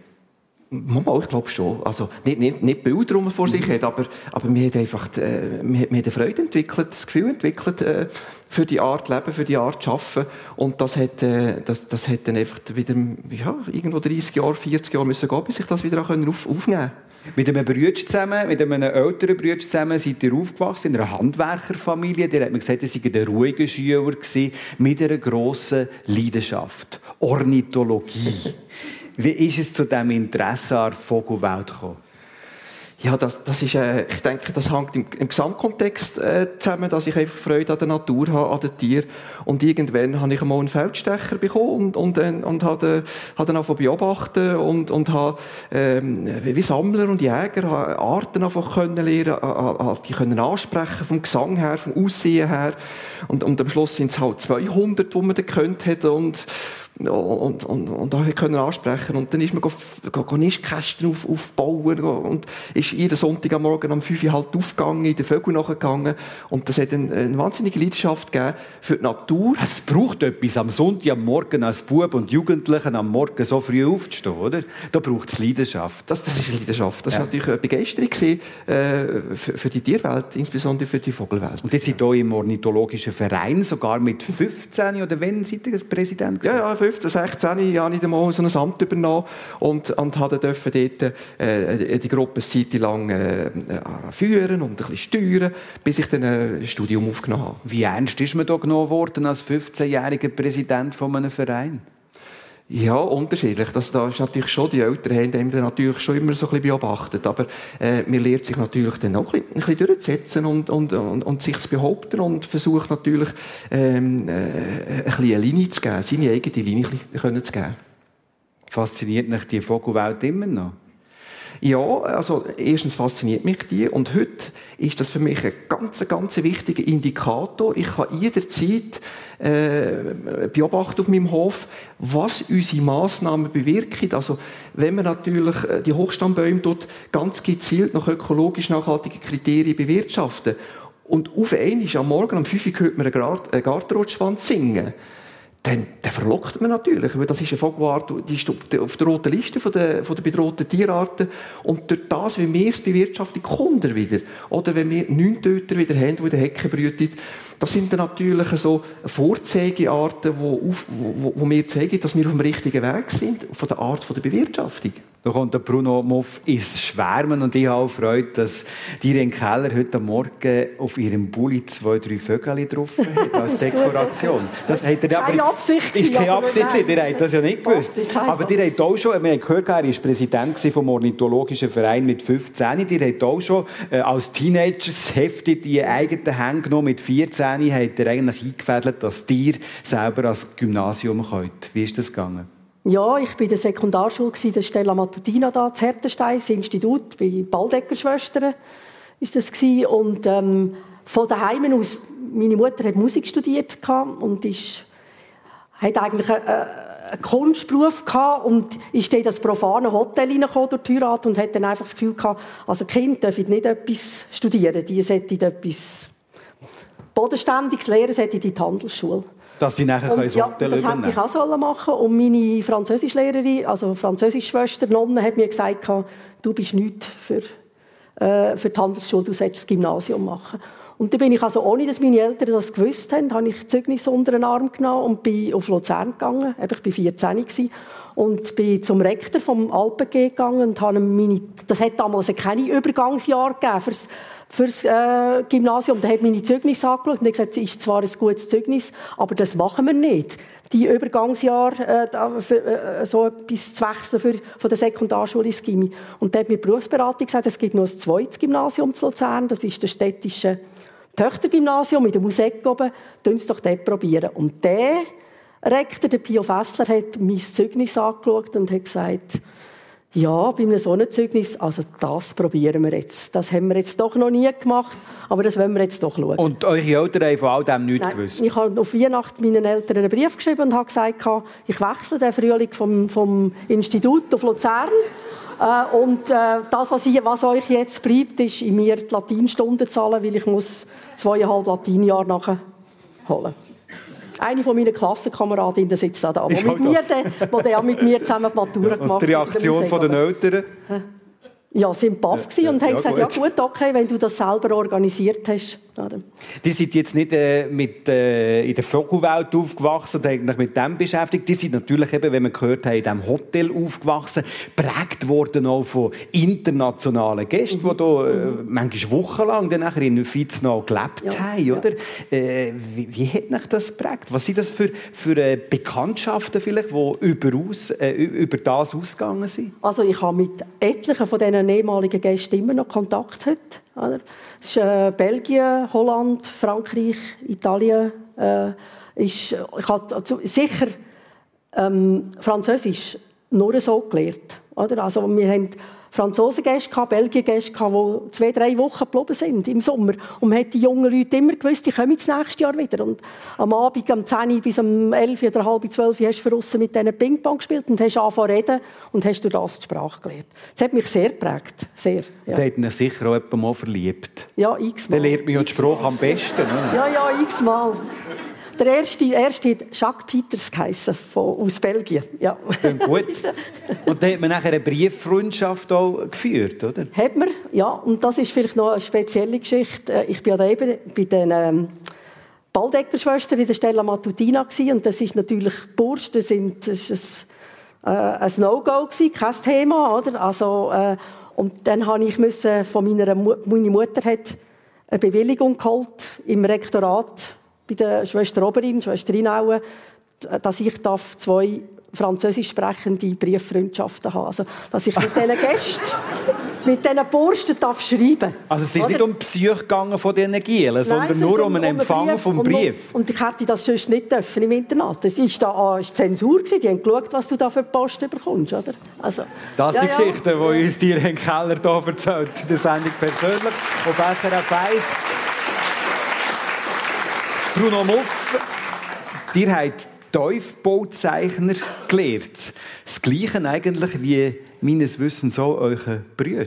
Mama, ich glaube schon. Also, nicht, nicht, nicht Bilder, die man vor sich hat, aber, aber man hat einfach äh, man hat, man hat eine Freude entwickelt, das Gefühl entwickelt, äh, für die Art Leben, für die Art Arbeiten. Und das hat, äh, das, das hat dann einfach wieder, ja, irgendwo dreißig Jahre, vierzig Jahre müssen gehen, bis ich das wieder auf, aufnehmen konnte. Mit einem Bruder zusammen, mit einem älteren Bruder zusammen, seid ihr aufgewachsen in einer Handwerkerfamilie. Der hat mir gesagt, ihr seid ein ruhiger Schüler gewesen, mit einer grossen Leidenschaft. Ornithologie. Wie ist es zu diesem Interesse an der Vogelwelt gekommen? Ja, das, das ist, äh, ich denke, das hängt im, im Gesamtkontext äh, zusammen, dass ich einfach Freude an der Natur habe, an den Tieren. Und irgendwann habe ich einmal einen Feldstecher bekommen und, und, und, und habe, habe dann angefangen beobachten und, und habe, ähm, wie Sammler und Jäger, habe Arten einfach können lernen, äh, die können ansprechen, vom Gesang her, vom Aussehen her. Und, und am Schluss sind es halt zweihundert, die man dann gekannt hat und Und, und, und da können ansprechen. Und dann ist man go, go, go Nistkästen auf, aufbauen und ist jeden Sonntag am Morgen um fünf Uhr halt aufgegangen, in den Vögeln nachgegangen. Und das hat eine, eine wahnsinnige Leidenschaft gegeben für die Natur. Es braucht etwas, am Sonntag am Morgen als Bub und Jugendlichen am Morgen so früh aufzustehen, oder? Da braucht es Leidenschaft. Das, das ist eine Leidenschaft. Das ja. war natürlich eine Begeisterung gewesen, äh, für, für die Tierwelt, insbesondere für die Vogelwelt. Und ihr seid hier im ornithologischen Verein, sogar mit fünfzehn, oder wann seid ihr Präsident gewesen? Ja, ja, fünfzehn, sechzehn habe ich dann mal so ein Amt übernommen und, und habe dort äh, die Gruppe eine Zeit lang äh, führen und ein bisschen steuern, bis ich dann ein Studium aufgenommen habe. Wie ernst ist man da genommen worden als fünfzehnjähriger Präsident von einem Verein? Ja, unterschiedlich. Das, da ist natürlich schon, die Eltern haben dem dann natürlich schon immer so ein bisschen beobachtet. Aber äh, man lernt sich natürlich dann auch ein bisschen, ein bisschen durchzusetzen und, und, und, und sich zu behaupten und versucht natürlich, ähm, äh, ein bisschen eine Linie zu geben, seine eigene Linie können zu geben. Fasziniert mich die Vogelwelt immer noch? Ja, also erstens fasziniert mich die und heute ist das für mich ein ganz, ganz wichtiger Indikator. Ich kann jederzeit äh, beobachten auf meinem Hof, was unsere Massnahmen bewirken. Also wenn man natürlich die Hochstammbäume dort ganz gezielt nach ökologisch nachhaltigen Kriterien bewirtschaften und auf einmal am Morgen um fünf Uhr hört man einen Gartenrotschwanz singen, Dann, dann verlockt man natürlich, weil das ist eine Vogelart, die ist auf der roten Liste von der, von der bedrohten Tierarten. Und durch das, wenn wir es bewirtschaften, kommt er wieder. Oder wenn wir Neuntöter wieder haben, die in den Hecken brüten, das sind dann natürlich so Vorzeigearten, die, auf, wo, wo mir zeigen, dass wir auf dem richtigen Weg sind, von der Art von der Bewirtschaftung. Da kommt der Bruno Moff ins Schwärmen und ich habe auch Freude, dass die Irene Keller heute Morgen auf ihrem Bulli zwei, drei Vögel drauf hat, als Dekoration. Das hat er aber keine Absicht. Ist keine Absicht, ihr habt das ja nicht gewusst. Aber ihr habt auch schon, wir haben gehört, er war Präsident vom Ornithologischen Verein mit fünfzehn. Ihr habt auch schon äh, als Teenager das Heft in die eigenen Hände genommen. Mit vierzehn habt ihr eigentlich eingefädelt, dass ihr selber als Gymnasium könnt. Wie ist das gegangen? Ja, ich war in der Sekundarschule, der Stella Matutina da, das Hertenstein, das Institut, bei Baldecker-Schwestern ist das gewesen. Und ähm, von daheim aus, meine Mutter hat Musik studiert und ist, hat eigentlich einen, einen Kunstberuf gehabt und ist dann in das profane Hotel reingekommen durch die Heirat und hat dann einfach das Gefühl gehabt, also Kind dürfen nicht etwas studieren, die sollten etwas Bodenständiges lernen, sollten in die Handelsschule. Dass sie nachher und, ins ja, Hotel das übernehmen. hätte ich auch machen sollen. Und meine Französischlehrerin, also Französischschwester Nonne, hat mir gesagt, du bist nichts für, äh, für die Handelsschule, du solltest das Gymnasium machen. Und dann bin ich also, ohne dass meine Eltern das gewusst haben, habe ich Zeugnis unter den Arm genommen und bin auf Luzern gegangen. Ich war vierzehn gewesen, und bin zum Rektor vom Alpen gegangen und habe meine, das hat damals keine Übergangsjahr gegeben fürs fürs äh, Gymnasium. Da hat meine Zeugnis angeschaut und hat gesagt, es ist zwar ein gutes Zeugnis, aber das machen wir nicht. Die Übergangsjahre, äh, für, äh, so etwas zu wechseln für, von der Sekundarschule ins Gymi. Und da hat mir die Berufsberatung gesagt, es gibt noch ein zweites Gymnasium zu Luzern, das ist das städtische Töchtergymnasium mit dem Musik oben. Tun Sie doch dort probieren. Und der Rektor, der Pio Fessler, hat mein Zeugnis angeschaut und hat gesagt, ja, bei einem so einem Zeugnis, also das probieren wir jetzt. Das haben wir jetzt doch noch nie gemacht, aber das wollen wir jetzt doch schauen. Und eure Eltern haben von all dem nichts Nein, gewusst? Ich habe auf Weihnachten meinen Eltern einen Brief geschrieben und habe gesagt, ich wechsle den Frühling vom, vom Institut auf Luzern. Äh, und äh, das, was, ich, was euch jetzt bleibt, ist in mir die Latinstunde zahlen, weil ich muss zweieinhalb Latinjahre nachholen. Eine von meinen Klassenkameradinnen sitzt da, da die mit, mir, die mit mir zusammen die Matura gemacht hat. Und die Reaktion von den Eltern? Ja, sie waren baff und haben gesagt, ja gut, okay, wenn du das selber organisiert hast. Die sind jetzt nicht äh, mit, äh, in der Vogelwelt aufgewachsen und eigentlich mit dem beschäftigt. Die sind natürlich, eben, wenn man gehört hat, in diesem Hotel aufgewachsen, geprägt worden auch von internationalen Gästen, mhm. die hier äh, manchmal wochenlang dann nachher in Vietnam gelebt ja, haben. Oder? Ja. Äh, wie, wie hat euch das geprägt? Was sind das für, für äh, Bekanntschaften, vielleicht, die überaus, äh, über das ausgegangen sind? Also ich habe mit etlichen von diesen ehemaligen Gästen immer noch Kontakt heute. Oder? Es ist äh, Belgien, Holland, Frankreich, Italien. Äh, ist, ich habe also sicher ähm, Französisch nur so gelernt. Oder? Also wir haben Franzosengäste, Belgiengäste, die zwei, drei Wochen geblieben sind im Sommer. Und man hat die jungen Leute immer gewusst, die kommen das nächste Jahr wieder. Und am Abend, am zehn bis um elf oder halb zwölf hast du draussen mit denen Ping-Pong gespielt und hast angefangen zu reden und hast durch das die Sprache gelernt. Das hat mich sehr geprägt. Sehr, ja. Da hat mich sicher auch jemand mal verliebt. Ja, x-mal. Der lernt mich ja die Sprache am besten. Oder? Ja, ja, x-mal. Der erste, der erste hat Jacques Peters geheissen, von, aus Belgien. Ja. Gut. Und da hat man nachher eine Brieffreundschaft auch geführt, oder? Hat man, ja. Und das ist vielleicht noch eine spezielle Geschichte. Ich war ja eben bei den ähm, Baldecker-Schwestern in der Stella Matutina gewesen, und das ist natürlich Bursch, das, sind, das ist ein, äh, ein No-Go gewesen, kein Thema, oder? Also, äh, und dann habe ich müssen, von meiner Mu- meine Mutter hat eine Bewilligung geholt im Rektorat bei der Schwester Oberin, Schwester Inauen, dass ich darf zwei französisch sprechende Brieffreundschaften habe. Also, dass ich mit diesen Gästen, mit diesen Bursten darf schreiben. Also es ist Oder? nicht um die Psyche gegangen von diesen Gielen, Nein, sondern nur um einen Empfang Brief. vom Brief. Und, und ich hätte das sonst nicht dürfen im Internat. Das war da ah, ist Zensur gewesen. Die haben geschaut, was du da für Post bekommst, oder? Also, das ja, sind ja. Geschichten, die uns dir Herr Keller hier erzählt, in der Sendung persönlich auf S R F eins. Bruno Muff, ihr habt Tiefbauzeichner gelernt. Das Gleiche eigentlich wie meines Wissens auch eure Brüder.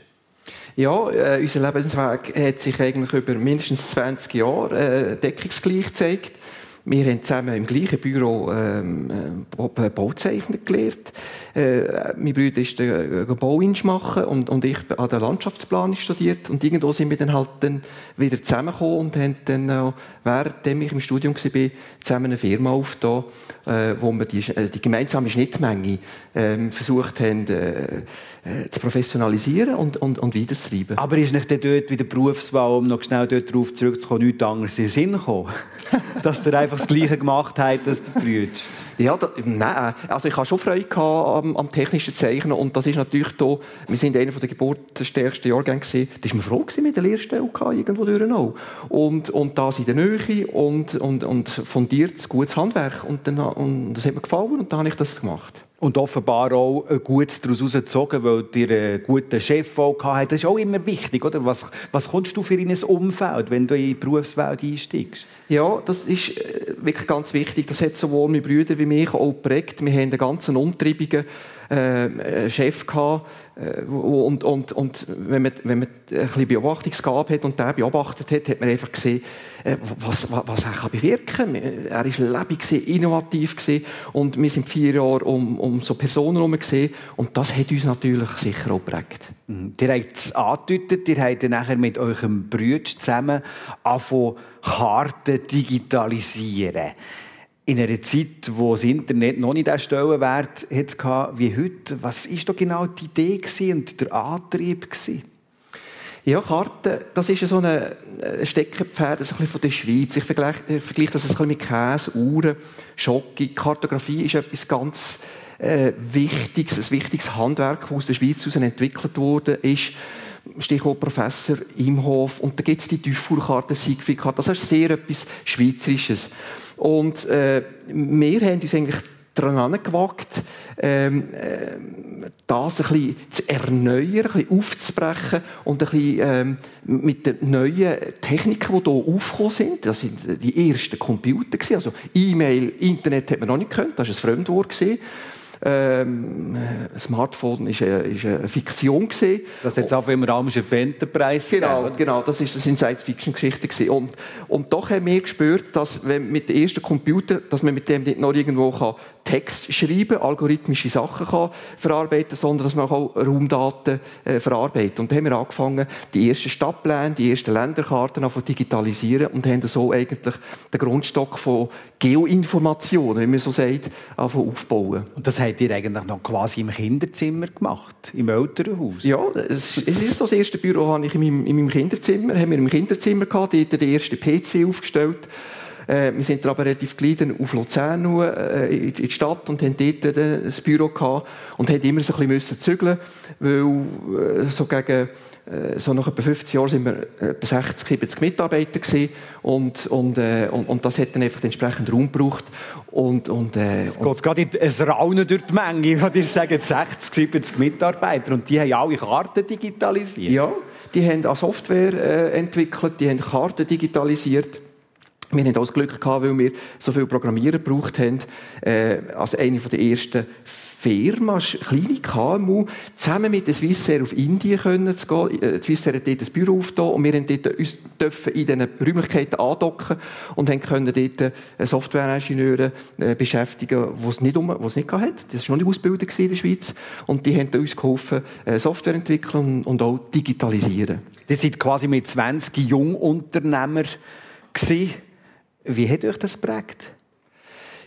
Ja, äh, unser Lebensweg hat sich eigentlich über mindestens zwanzig Jahre äh, deckungsgleich gezeigt. Wir haben zusammen im gleichen Büro ähm, äh, Bauzeichner gelernt. Äh, mein Bruder ist der Bauingenieur machen und, und ich habe der Landschaftsplanung studiert. Und irgendwo sind wir dann halt dann wieder zusammengekommen und haben dann, äh, währenddem ich im Studium war, zusammen eine Firma aufgetan, äh, wo wir die, äh, die gemeinsame Schnittmenge äh, versucht haben, äh, äh, zu professionalisieren und, und, und weiterzutreiben. Aber ist nicht dort wieder Berufswahl, um noch schnell dort darauf zurückzukommen, nichts anderes in den Sinn gekommen? Dass ihr einfach das Gleiche gemacht habt als die Brüder? Ja, da, nein. Also ich hatte schon Freude am, am technischen Zeichnen und das ist natürlich da, wir sind einer der geburtenstärksten Jahrgänge gewesen, da war man froh gewesen, mit der Lehrstelle irgendwo durch auch. Und, und das in der Nähe und, und, und fundiertes, gutes Handwerk und, dann, und das hat mir gefallen und dann habe ich das gemacht. Und offenbar auch ein Gutes daraus herausgezogen, weil ihr einen guten Chef auch hattet. Das ist auch immer wichtig, oder? Was, was kommst du für in ein Umfeld, wenn du in die Berufswelt einsteigst? Ja, das ist wirklich ganz wichtig. Das hat sowohl meine Brüder wie mich auch geprägt. Wir haben einen ganz umtriebigen äh, Chef gehabt. Äh, und, und, und wenn man, wenn man ein bisschen Beobachtungsgabe hat und der beobachtet hat, hat man einfach gesehen, äh, was, was, was er kann bewirken kann. Er war lebendig, innovativ und wir sind vier Jahre um, um so Personen herum gesehen und das hat uns natürlich sicher auch geprägt. Mhm. Ihr habt es angedeutet, ihr habt dann nachher mit eurem Bruder zusammen angefangen, Karten digitalisieren. In einer Zeit, wo das Internet noch nicht den Stellenwert hatte wie heute, was war da genau die Idee und der Antrieb? Ja, Karten, das ist so ein Steckenpferd ein bisschen von der Schweiz. Ich vergleiche, ich vergleiche das ein bisschen mit Käse, Uhren, Schocke. Kartografie ist etwas ganz äh, Wichtiges, ein wichtiges Handwerk, das aus der Schweiz heraus entwickelt wurde, ist. Stichwort Professor Imhof. Und da gibt es die Dufour-Karte, Siegfried-Karte. Das ist sehr etwas Schweizerisches. Und äh, wir haben uns eigentlich daran angewagt, ähm, äh, das ein bisschen zu erneuern, ein bisschen aufzubrechen und ein bisschen ähm, mit den neuen Techniken, die hier aufgekommen sind, das sind die ersten Computer gewesen, also E-Mail, Internet hat man noch nicht gekannt, das war ein Fremdwort gewesen. Ähm, ein Smartphone war eine, ist eine Fiktion gewesen. Das hat es auch immer am Enterprise Genau, gegeben. genau, das ist, das sind Science-Fiction-Geschichten gewesen. Und, und doch haben wir gespürt, dass wenn mit dem ersten Computer, dass man mit dem nicht noch irgendwo kann Text schreiben, algorithmische Sachen kann verarbeiten, sondern dass man auch Raumdaten äh, verarbeitet. Und da haben wir angefangen, die ersten Stadtpläne, die ersten Länderkarten zu digitalisieren und haben so eigentlich den Grundstock von Geoinformationen, wie man so sagt, aufbauen. Und das habt ihr eigentlich noch quasi im Kinderzimmer gemacht, im Elternhaus? Ja, es ist so, das erste Büro hatte ich in meinem, in meinem Kinderzimmer, haben wir im Kinderzimmer gehabt, dort den ersten P C aufgestellt. Äh, wir sind aber relativ gleich auf Luzern äh, in die Stadt und haben dort äh, ein Büro gehabt und haben immer so ein bisschen zügeln, weil äh, so gegen äh, so nach etwa fünfzig Jahren sind wir etwa sechzig, siebzig Mitarbeiter gewesen und, und, äh, und, und das hat dann einfach entsprechend Raum gebraucht. Und, und, äh, es geht gerade ein Raunen durch die Menge, wenn ihr sagt sechzig, siebzig Mitarbeiter und die haben alle Karten digitalisiert. Ja, die haben auch Software äh, entwickelt, die haben Karten digitalisiert. Wir hatten auch das Glück gehabt, weil wir so viel Programmierer gebraucht haben, äh, als eine der ersten Firmen, kleine K M U, zusammen mit der Swissair auf Indien können zu gehen. Die Swissair hat dort ein Büro aufgetan und wir durften dort uns in diesen Räumlichkeiten andocken und haben können dort Softwareingenieure äh, beschäftigen, die es nicht, um, nicht hatten. Das war noch nicht ausgebildet in der Schweiz. Und die haben uns geholfen, äh, Software entwickeln und, und auch digitalisieren. Ihr seid quasi mit zwanzig Jungunternehmer gewesen. Wie hat euch das geprägt?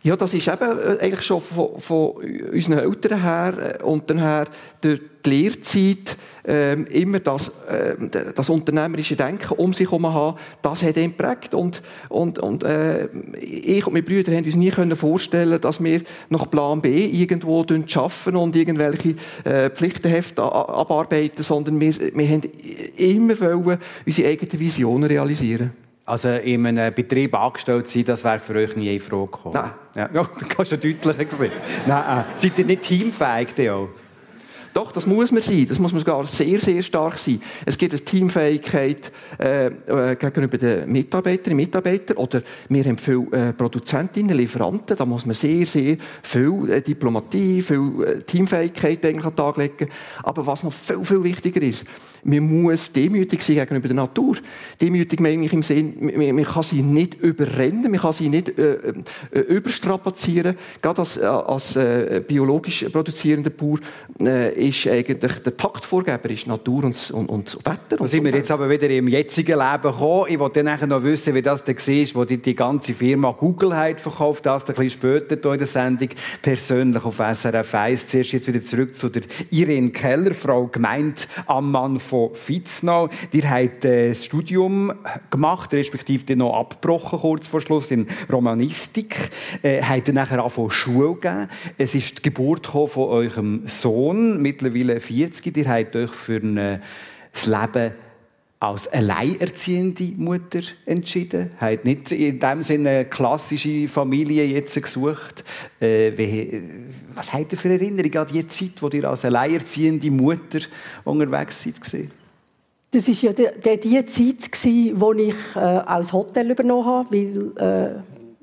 Ja, das ist eben eigentlich schon von, von unseren Eltern her und dann her durch die Lehrzeit ähm, immer das, äh, das unternehmerische Denken um sich herum haben, das hat ihn geprägt. Und, und, und äh, ich und meine Brüder haben uns nie können vorstellen, dass wir nach Plan B irgendwo arbeiten und irgendwelche äh, Pflichtenhefte abarbeiten, sondern wir, wir haben immer wollen unsere eigenen Visionen realisieren. Also in einem Betrieb angestellt sein, das wäre für euch nie in Frage gekommen? Nein. Ja, ja, das kannst du deutlicher sehen. Nein, äh, seid ihr nicht teamfähig denn auch? Doch, das muss man sein. Das muss man sogar sehr, sehr stark sein. Es gibt eine Teamfähigkeit äh, gegenüber den Mitarbeiterinnen und Mitarbeitern. Oder wir haben viele äh, Produzentinnen, Lieferanten. Da muss man sehr, sehr viel äh, Diplomatie, viel äh, Teamfähigkeit eigentlich an den Tag legen. Aber was noch viel, viel wichtiger ist, man muss demütig sein gegenüber der Natur. Demütig meine ich im Sinn, man, man kann sie nicht überrennen, man kann sie nicht äh, äh, überstrapazieren. Gerade als, äh, als äh, biologisch produzierender Bauer äh, ist eigentlich der Taktvorgeber ist Natur und, und, und Wetter. Da sind wir jetzt aber wieder im jetzigen Leben gekommen. Ich wollte dann noch wissen, wie das dann war, wo die, die ganze Firma Google hat verkauft. Das ein bisschen später hier in der Sendung. Persönlich auf S R F eins. Zuerst jetzt wieder zurück zu der Irene Keller, Frau Gemeindeammann von Vitznau. Ihr habt äh, das Studium gemacht, respektive noch abgebrochen, kurz vor Schluss, in Romanistik. Äh, habt ihr nachher angefangen Schule gegeben. Es ist die Geburt von eurem Sohn, mittlerweile vierzig. Ihr habt euch für ein, das Leben als alleinerziehende Mutter entschieden. Habt nicht in dem Sinne eine klassische Familie jetzt gesucht. Äh, wie, was habt ihr für Erinnerungen an die Zeit, wo ihr als alleinerziehende Mutter unterwegs seid? Das war ja die, die Zeit, wo ich äh, auch das Hotel übernommen habe, weil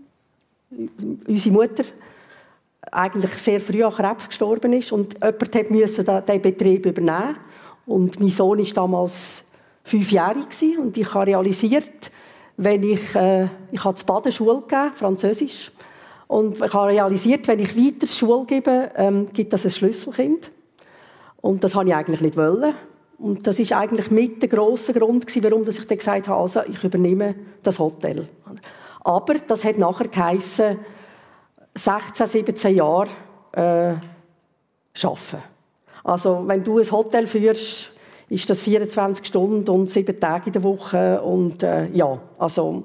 äh, unsere Mutter eigentlich sehr früh an Krebs gestorben ist und jemand musste diesen Betrieb übernehmen. Und mein Sohn war damals fünfjährig und ich habe realisiert, wenn ich, äh, ich habe in Baden Schule gegeben, Französisch, und ich habe realisiert, wenn ich weiter Schule gebe, ähm, gibt das ein Schlüsselkind. Und das wollte ich eigentlich nicht wollen. Und das war eigentlich mit der grosse Grund, warum ich dann gesagt habe, also ich übernehme das Hotel. Aber das hat nachher geheissen, sechzehn, siebzehn Jahre äh, arbeiten. Also wenn du ein Hotel führst, ist das vierundzwanzig Stunden und sieben Tage in der Woche. Und äh, ja, also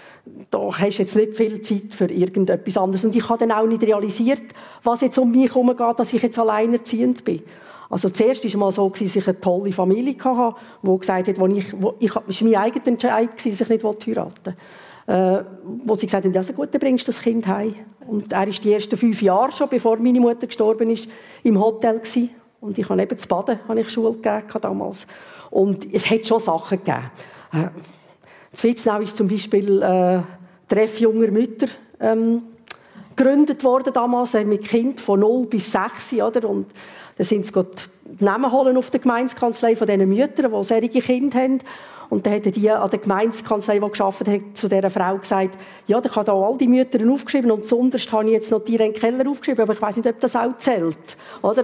da hast du jetzt nicht viel Zeit für irgendetwas anderes. Und ich habe dann auch nicht realisiert, was jetzt um mich herum geht, dass ich jetzt alleinerziehend bin. Also zuerst war es mal so, dass ich eine tolle Familie hatte, die gesagt hat, wo ich, wo ich, es war mein eigener Entscheid, dass ich nicht heiraten wollte. Äh, wo sie gesagt haben, ja, so gut, dann bringst du das Kind heim. Und er war die ersten fünf Jahre schon, bevor meine Mutter gestorben ist, im Hotel gewesen. Und ich habe eben zu Baden habe ich Schule gegeben damals. Und es hat schon Sachen gegeben. Äh, in Vitznau ist zum Beispiel äh, Treff junger Mütter ähm, gegründet worden damals, mit Kind von null bis sechs, oder? Und da sind sie die Namen holen auf der Gemeindekanzlei von diesen Müttern, die solche Kinder haben. Und dann hat die an der Gemeindekanzlei, die gearbeitet hat, zu dieser Frau gesagt, ja, ich habe da all die Mütter aufgeschrieben und sonst habe ich jetzt noch die Irene Keller aufgeschrieben, aber ich weiss nicht, ob das auch zählt. Oder?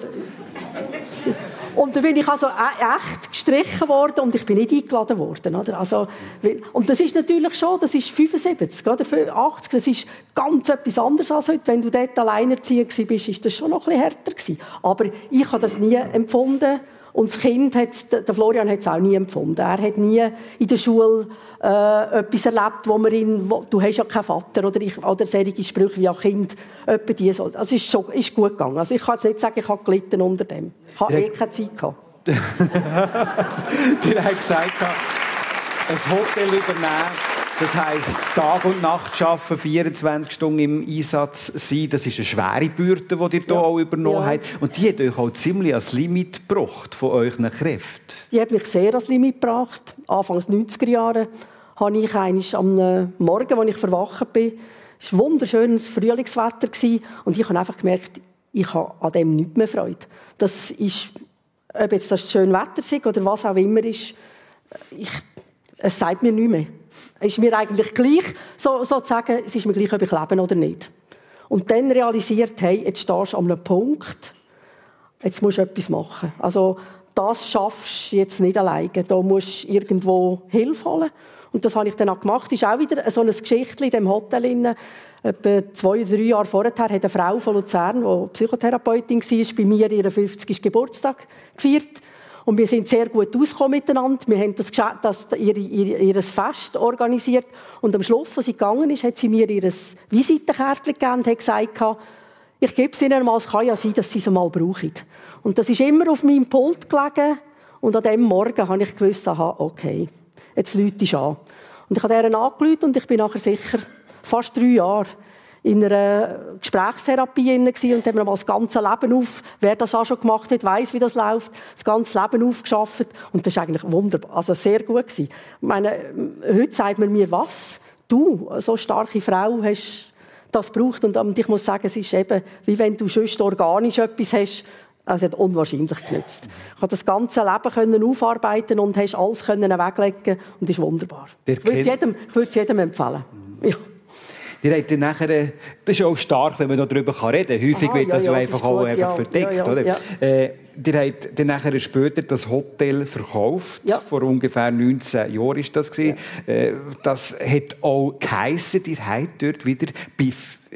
Und dann bin ich also echt gestrichen worden und ich bin nicht eingeladen worden. Oder? Also, und das ist natürlich schon, das ist fünfundsiebzig oder achtzig, das ist ganz etwas anderes als heute. Wenn du dort alleinerziehend bist, ist das schon noch ein bisschen härter gewesen. Aber ich habe das nie empfunden. Und das Kind, hat, der Florian, hat es auch nie empfunden. Er hat nie in der Schule äh, etwas erlebt, wo man ihn, wo, du hast ja keinen Vater, oder, ich, oder solche Sprüche wie ein Kind, etwa die so. Also es ist, schon, ist gut gegangen. Also ich kann jetzt nicht sagen, ich habe gelitten unter dem. Ich habe eh keine Zeit gehabt. Der hat gesagt, ein Hotel übernehmen, das heisst, Tag und Nacht arbeiten, vierundzwanzig Stunden im Einsatz sein. Das ist eine schwere Bürde, die ihr hier ja. auch übernommen ja. habt. Und die hat euch auch ziemlich ans Limit gebracht von euren Kräften. Die hat mich sehr ans Limit gebracht. Anfang der neunziger Jahre habe ich einmal am Morgen, als ich verwacht bin, es war ein wunderschönes Frühlingswetter und ich habe einfach gemerkt, ich habe an dem nichts mehr Freude. Das ist, ob jetzt das schönes Wetter ist oder was auch immer ist, ich, es sagt mir nichts mehr. Es ist mir eigentlich gleich, so, sozusagen, es ist mir gleich, ob ich lebe oder nicht. Und dann realisiert, hey, jetzt stehst du an einem Punkt, jetzt musst du etwas machen. Also, das schaffst du jetzt nicht alleine. Da musst du irgendwo Hilfe holen. Und das habe ich dann auch gemacht. Das ist auch wieder so ein Geschichtchen in dem Hotel. Etwa zwei, drei Jahre vorher hat eine Frau von Luzern, die Psychotherapeutin war, bei mir ihren fünfzigsten Geburtstag gefeiert. Und wir sind sehr gut ausgekommen miteinander. Wir haben das, das ihr, ihr, ihr Fest organisiert. Und am Schluss, als sie gegangen ist, hat sie mir ihr Visitenkärtchen gegeben und hat gesagt, ich gebe es ihnen mal, es kann ja sein, dass sie es mal brauchen. Und das ist immer auf meinem Pult gelegen. Und an diesem Morgen habe ich gewusst, aha, okay, jetzt läute ich an. Und ich habe deren angerufen und ich bin nachher sicher fast drei Jahre in einer Gesprächstherapie und haben wir mal das ganze Leben auf, wer das auch schon gemacht hat, weiss, wie das läuft, das ganze Leben aufgeschafft. Und das war eigentlich wunderbar, also sehr gut gewesen. Ich meine, heute sagt man mir, was? Du, so starke Frau, hast das gebraucht. Und ich muss sagen, es ist eben, wie wenn du sonst organisch etwas hast, es hat unwahrscheinlich genützt. Ich konnte das ganze Leben aufarbeiten und hast alles weglegen und das ist wunderbar. Ich würde es jedem, ich würde es jedem empfehlen. Ja. Ihr habt dann nachher, das ist auch stark, wenn man darüber reden kann. Häufig Aha, wird das ja, ja einfach das auch gut, einfach ja. verdeckt. Ja, ja, oder? Ja. Äh, ihr habt dann nachher später das Hotel verkauft. Ja. Vor ungefähr neunzehn Jahren war das. Ja. Äh, das hat auch geheissen, ihr habt dort wieder bei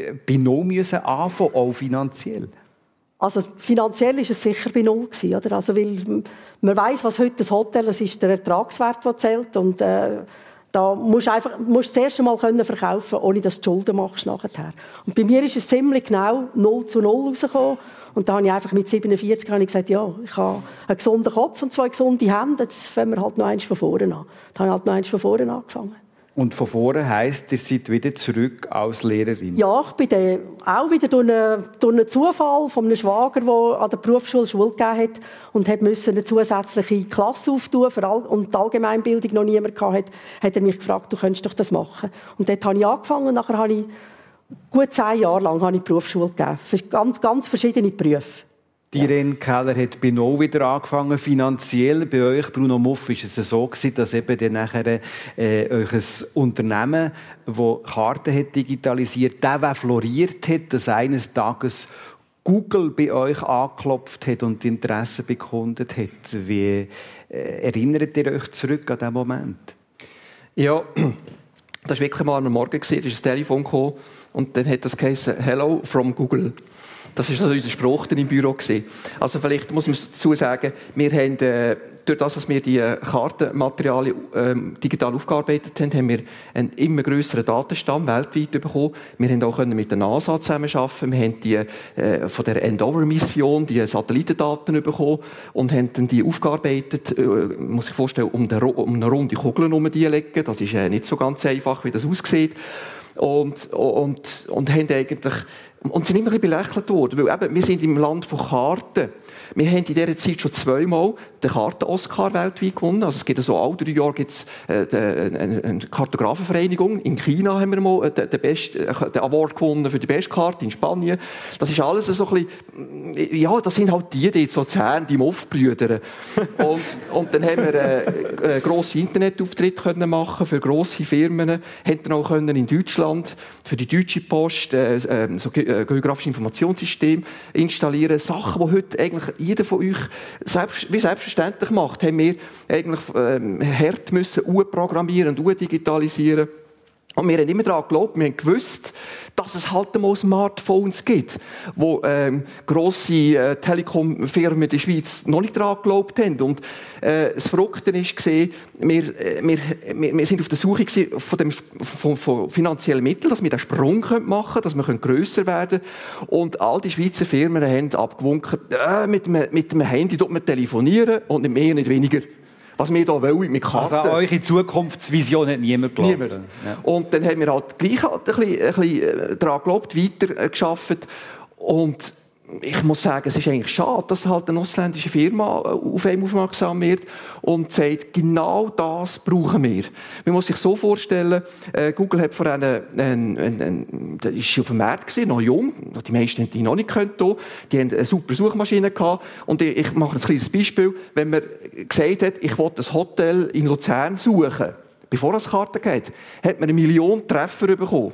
Null müssen anfangen, auch finanziell. Also finanziell war es sicher bei Null. Oder? Also, weil man weiss, was heute das Hotel ist, ist der Ertragswert, der zählt. Und, äh, da musst du einfach, musst das erste Mal können verkaufen, ohne dass du Schulden machst nachher. Und bei mir ist es ziemlich genau null zu null rausgekommen. Und da habe ich einfach mit siebenundvierzig habe ich gesagt, ja, ich habe einen gesunden Kopf und zwei gesunde Hände, jetzt fangen wir halt noch eins von vorne an. Da habe ich halt noch eins von vorne angefangen. Und von vorne heisst, ihr seid wieder zurück als Lehrerin? Ja, ich bin dann auch wieder durch einen, durch einen Zufall von einem Schwager, der an der Berufsschule Schule gegeben hat und hat müssen eine zusätzliche Klasse auftun und die Allgemeinbildung noch niemand hatte, hat er mich gefragt, du könntest doch das machen. Und dort habe ich angefangen und nachher habe ich gut zehn Jahre lang habe ich Berufsschule gegeben, für ganz, ganz verschiedene Berufe. Die Irene Keller hat bei No wieder angefangen. Finanziell bei euch, Bruno Muff, ist es so gewesen, dass eben dann nachher äh, euch ein Unternehmen, das Karten hat digitalisiert, der floriert hat, dass eines Tages Google bei euch angeklopft hat und Interesse bekundet hat. Wie äh, erinnert ihr euch zurück an diesen Moment? Ja, das war wirklich mal am Morgen, da ist ein Telefon gekommen und dann hat das geheißen, «Hello from Google». Das war also unser Spruch im Büro. Also vielleicht muss man dazu sagen, wir haben, äh, durch das, dass wir die Kartenmaterialien äh, digital aufgearbeitet haben, haben wir einen immer grösseren Datenstamm weltweit bekommen. Wir haben auch mit der NASA zusammenarbeiten. Wir haben die, äh, von der Endeavour-Mission die Satellitendaten bekommen und haben dann die aufgearbeitet, äh, muss ich vorstellen, um eine, um eine runde Kugel herum die legen. Das ist äh, nicht so ganz einfach, wie das aussieht. Und, und, und haben eigentlich, und sind immer ein bisschen belächelt worden, weil eben, wir sind im Land von Karten. Wir haben in dieser Zeit schon zweimal den Karten-Oscar weltweit gewonnen. Also es gibt so alle drei Jahre gibt's, äh, eine, eine Kartografenvereinigung. In China haben wir mal den, den, Best, den Award gewonnen für die beste Karte, in Spanien. Das ist alles so ein bisschen, ja, das sind halt die, die jetzt so Zähne, die Muff-Brüder. und, und dann haben wir äh, äh, grosse Internetauftritte können machen für grosse Firmen. Haben dann auch können in Deutschland für die Deutsche Post äh, äh, so äh, geografisches Informationssystem installieren. Sachen, die heute eigentlich jeder von euch selbst, wie selbstverständlich macht, haben wir eigentlich ähm, hart müssen umprogrammieren und digitalisieren. Und wir haben immer daran geglaubt, wir haben gewusst, dass es halt einmal Smartphones gibt, wo ähm, grosse äh, Telekom-Firmen in der Schweiz noch nicht daran geglaubt haben. Und äh, das Verrückte war, wir, äh, wir, wir sind auf der Suche von, dem, von, von finanziellen Mitteln, dass wir den Sprung machen können, dass wir grösser werden können. Und all die Schweizer Firmen haben abgewunken, äh, mit, dem, mit dem Handy dort man telefonieren und nicht mehr, nicht weniger. Was wir hier wollen mit Karten. Also eure Zukunftsvision hat niemand geglaubt. Niemand. Ja. Und dann haben wir halt gleich halt ein bisschen, ein bisschen daran geglaubt, weiter gearbeitet. Und ich muss sagen, es ist eigentlich schade, dass halt eine ausländische Firma auf einen aufmerksam wird und sagt, genau das brauchen wir. Man muss sich so vorstellen, Google hat vor einer, ein, ein, ein, das ist auf dem Markt gewesen, noch jung, die meisten haben die noch nicht gekannt, die haben eine super Suchmaschine gehabt. Und ich, ich mache ein kleines Beispiel, wenn man gesagt hat, ich will ein Hotel in Luzern suchen, bevor es Karten geht, hat man eine Million Treffer bekommen.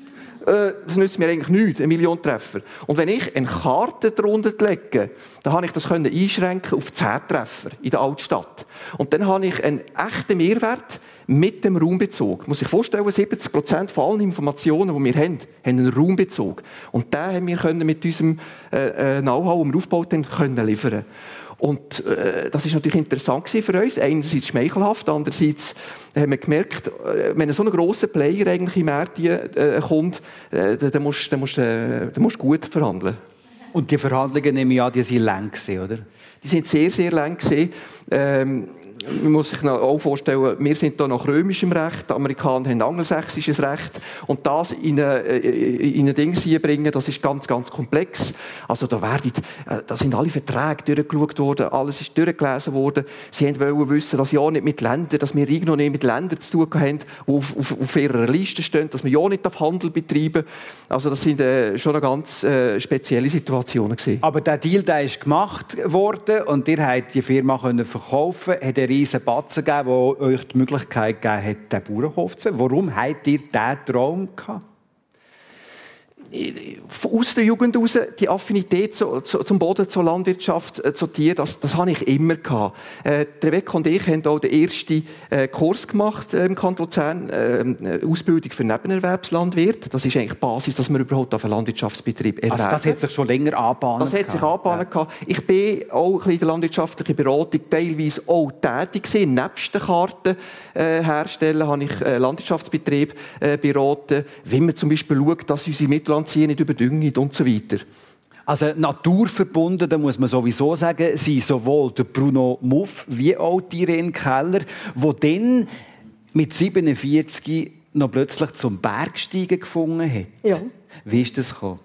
Das nützt mir eigentlich nichts, eine Million Treffer. Und wenn ich eine Karte darunter lege, dann habe ich das einschränken auf zehn Treffer in der Altstadt. Und dann habe ich einen echten Mehrwert mit dem Raumbezug. Man muss sich vorstellen, siebzig Prozent von allen Informationen, die wir haben, haben einen Raumbezug. Und den haben wir können mit unserem äh, Know-how, das wir aufgebaut haben, können liefern. Und äh, das ist natürlich interessant für uns. Einerseits schmeichelhaft, andererseits haben wir gemerkt, wenn so ein grosser Player eigentlich im Markt äh, kommt, äh, dann musst du musst, äh, musst gut verhandeln. Und die Verhandlungen, nehme ich an, die sind lang gewesen, oder? Die sind sehr, sehr lang gewesen. Ähm, man muss sich auch vorstellen, wir sind hier nach römischem Recht, die Amerikaner haben angelsächsisches Recht. Und das in ein, in ein Ding bringen, das ist ganz, ganz komplex. Also da, werden, da sind alle Verträge durchgeschaut worden, alles ist durchgelesen worden. Sie wollten wissen, dass ja nicht mit Ländern, dass wir irgendwo nicht mit Ländern zu tun haben, die auf, auf, auf ihrer Liste stehen, dass wir ja nicht auf Handel betreiben. Also das sind äh, schon eine ganz äh, spezielle Situationen gewesen. Aber der Deal, der ist gemacht worden und ihr habt die Firma können verkaufen, hat einen riesen Batzen gegeben, der euch die Möglichkeit gegeben hat, den Bauernhof zu haben. Warum habt ihr diesen Traum gehabt? Aus der Jugend heraus, die Affinität zu, zu, zum Boden, zur Landwirtschaft, äh, zu Tieren, das, das habe ich immer gehabt. Äh, Rebecca und ich haben auch den ersten äh, Kurs gemacht äh, im Kanton Luzern, äh, Ausbildung für Nebenerwerbslandwirt. Das ist eigentlich die Basis, dass man überhaupt auf einen Landwirtschaftsbetrieb erwerben. Also das hat sich schon länger angebahnt. Das hat sich angebahnt. Ja. Ich bin auch ein bisschen in der landwirtschaftlichen Beratung teilweise auch tätig gewesen. Nebst den Karten äh, herstellen, habe ich äh, Landwirtschaftsbetriebe äh, beraten, wie man zum Beispiel schaut, dass unsere Mittel sie nicht überdüngen und so weiter. Also naturverbunden, da muss man sowieso sagen, sind sowohl der Bruno Muff wie auch die Irene Keller, die dann mit siebenundvierzig noch plötzlich zum Bergsteigen gefunden hat. Ja. Wie ist das gekommen?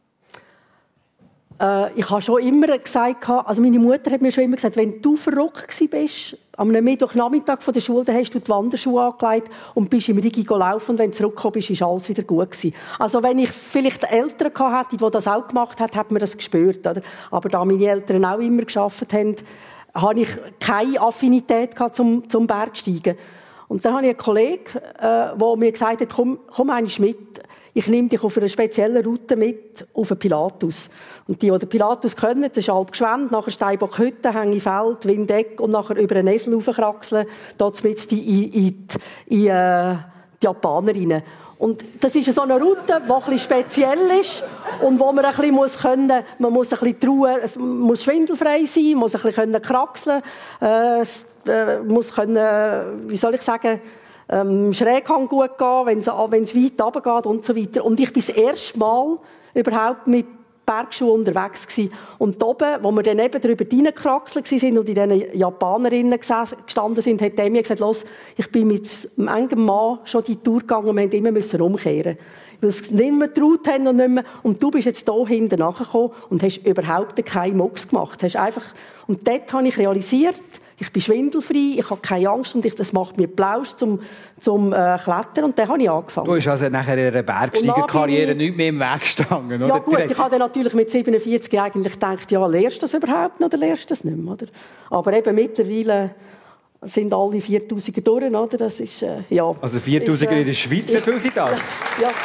Äh, ich habe schon immer gesagt, also meine Mutter hat mir schon immer gesagt, wenn du verrückt bist, am Mittwochnachmittag von der Schule, dann hast du die Wanderschuhe angelegt und bist im Rigi laufen. Und wenn du zurückgekommen bist, ist alles wieder gut gewesen. Also wenn ich vielleicht Eltern hatte, die das auch gemacht haben, hat man das gespürt. Oder? Aber da meine Eltern auch immer gearbeitet haben, hatte ich keine Affinität zum, zum Bergsteigen. Und dann habe ich einen Kollegen, äh, der mir gesagt hat, komm, komm einmal mit. Ich nehme dich auf eine spezielle Route mit auf den Pilatus. Und die, die den Pilatus kennen, das ist Alpgschwend, nachher Steinbockhütte, Hängenfeld, Windeck und nachher über einen Esel raufkraxeln, dort mit in, in, in, in äh, die Japaner rein. Und das ist so eine Route, die ein bisschen speziell ist und wo man ein bisschen muss können, man muss ein bisschen trauen, es muss schwindelfrei sein, muss ein bisschen kraxeln, äh, es äh, muss können, wie soll ich sagen, ähm, Schräghang gut gehen, wenn es weit runtergeht und so weiter. Und ich bin das erste Mal überhaupt mit Bergschuhen unterwegs gewesen. Und oben, wo wir dann eben drüber reingekraxelt sind und in diesen Japanerinnen gestanden sind, hat der mir gesagt, los, ich bin mit einem Mann schon die Tour gegangen und wir mussten immer müssen umkehren. Weil sie es nicht mehr getraut haben und nicht mehr. Und du bist jetzt hier hinten nachgekommen und hast überhaupt keinen Mucks gemacht. Hast einfach, und dort habe ich realisiert, ich bin schwindelfrei, ich habe keine Angst und ich, das macht mir Plausch zum, zum äh, Klettern. Und dann habe ich angefangen. Du hast also nachher in einer Bergsteigerkarriere nicht mehr im Weg gestanden, oder? Ja gut, ich habe dann natürlich mit siebenundvierzig eigentlich gedacht, ja, lehrst du das überhaupt noch oder lehrst du das nicht mehr? Oder? Aber eben mittlerweile sind alle viertausiger durch, oder? Das ist, äh, ja. Also viertausiger äh, in der Schweiz, wie viel sind das? Ja. ja.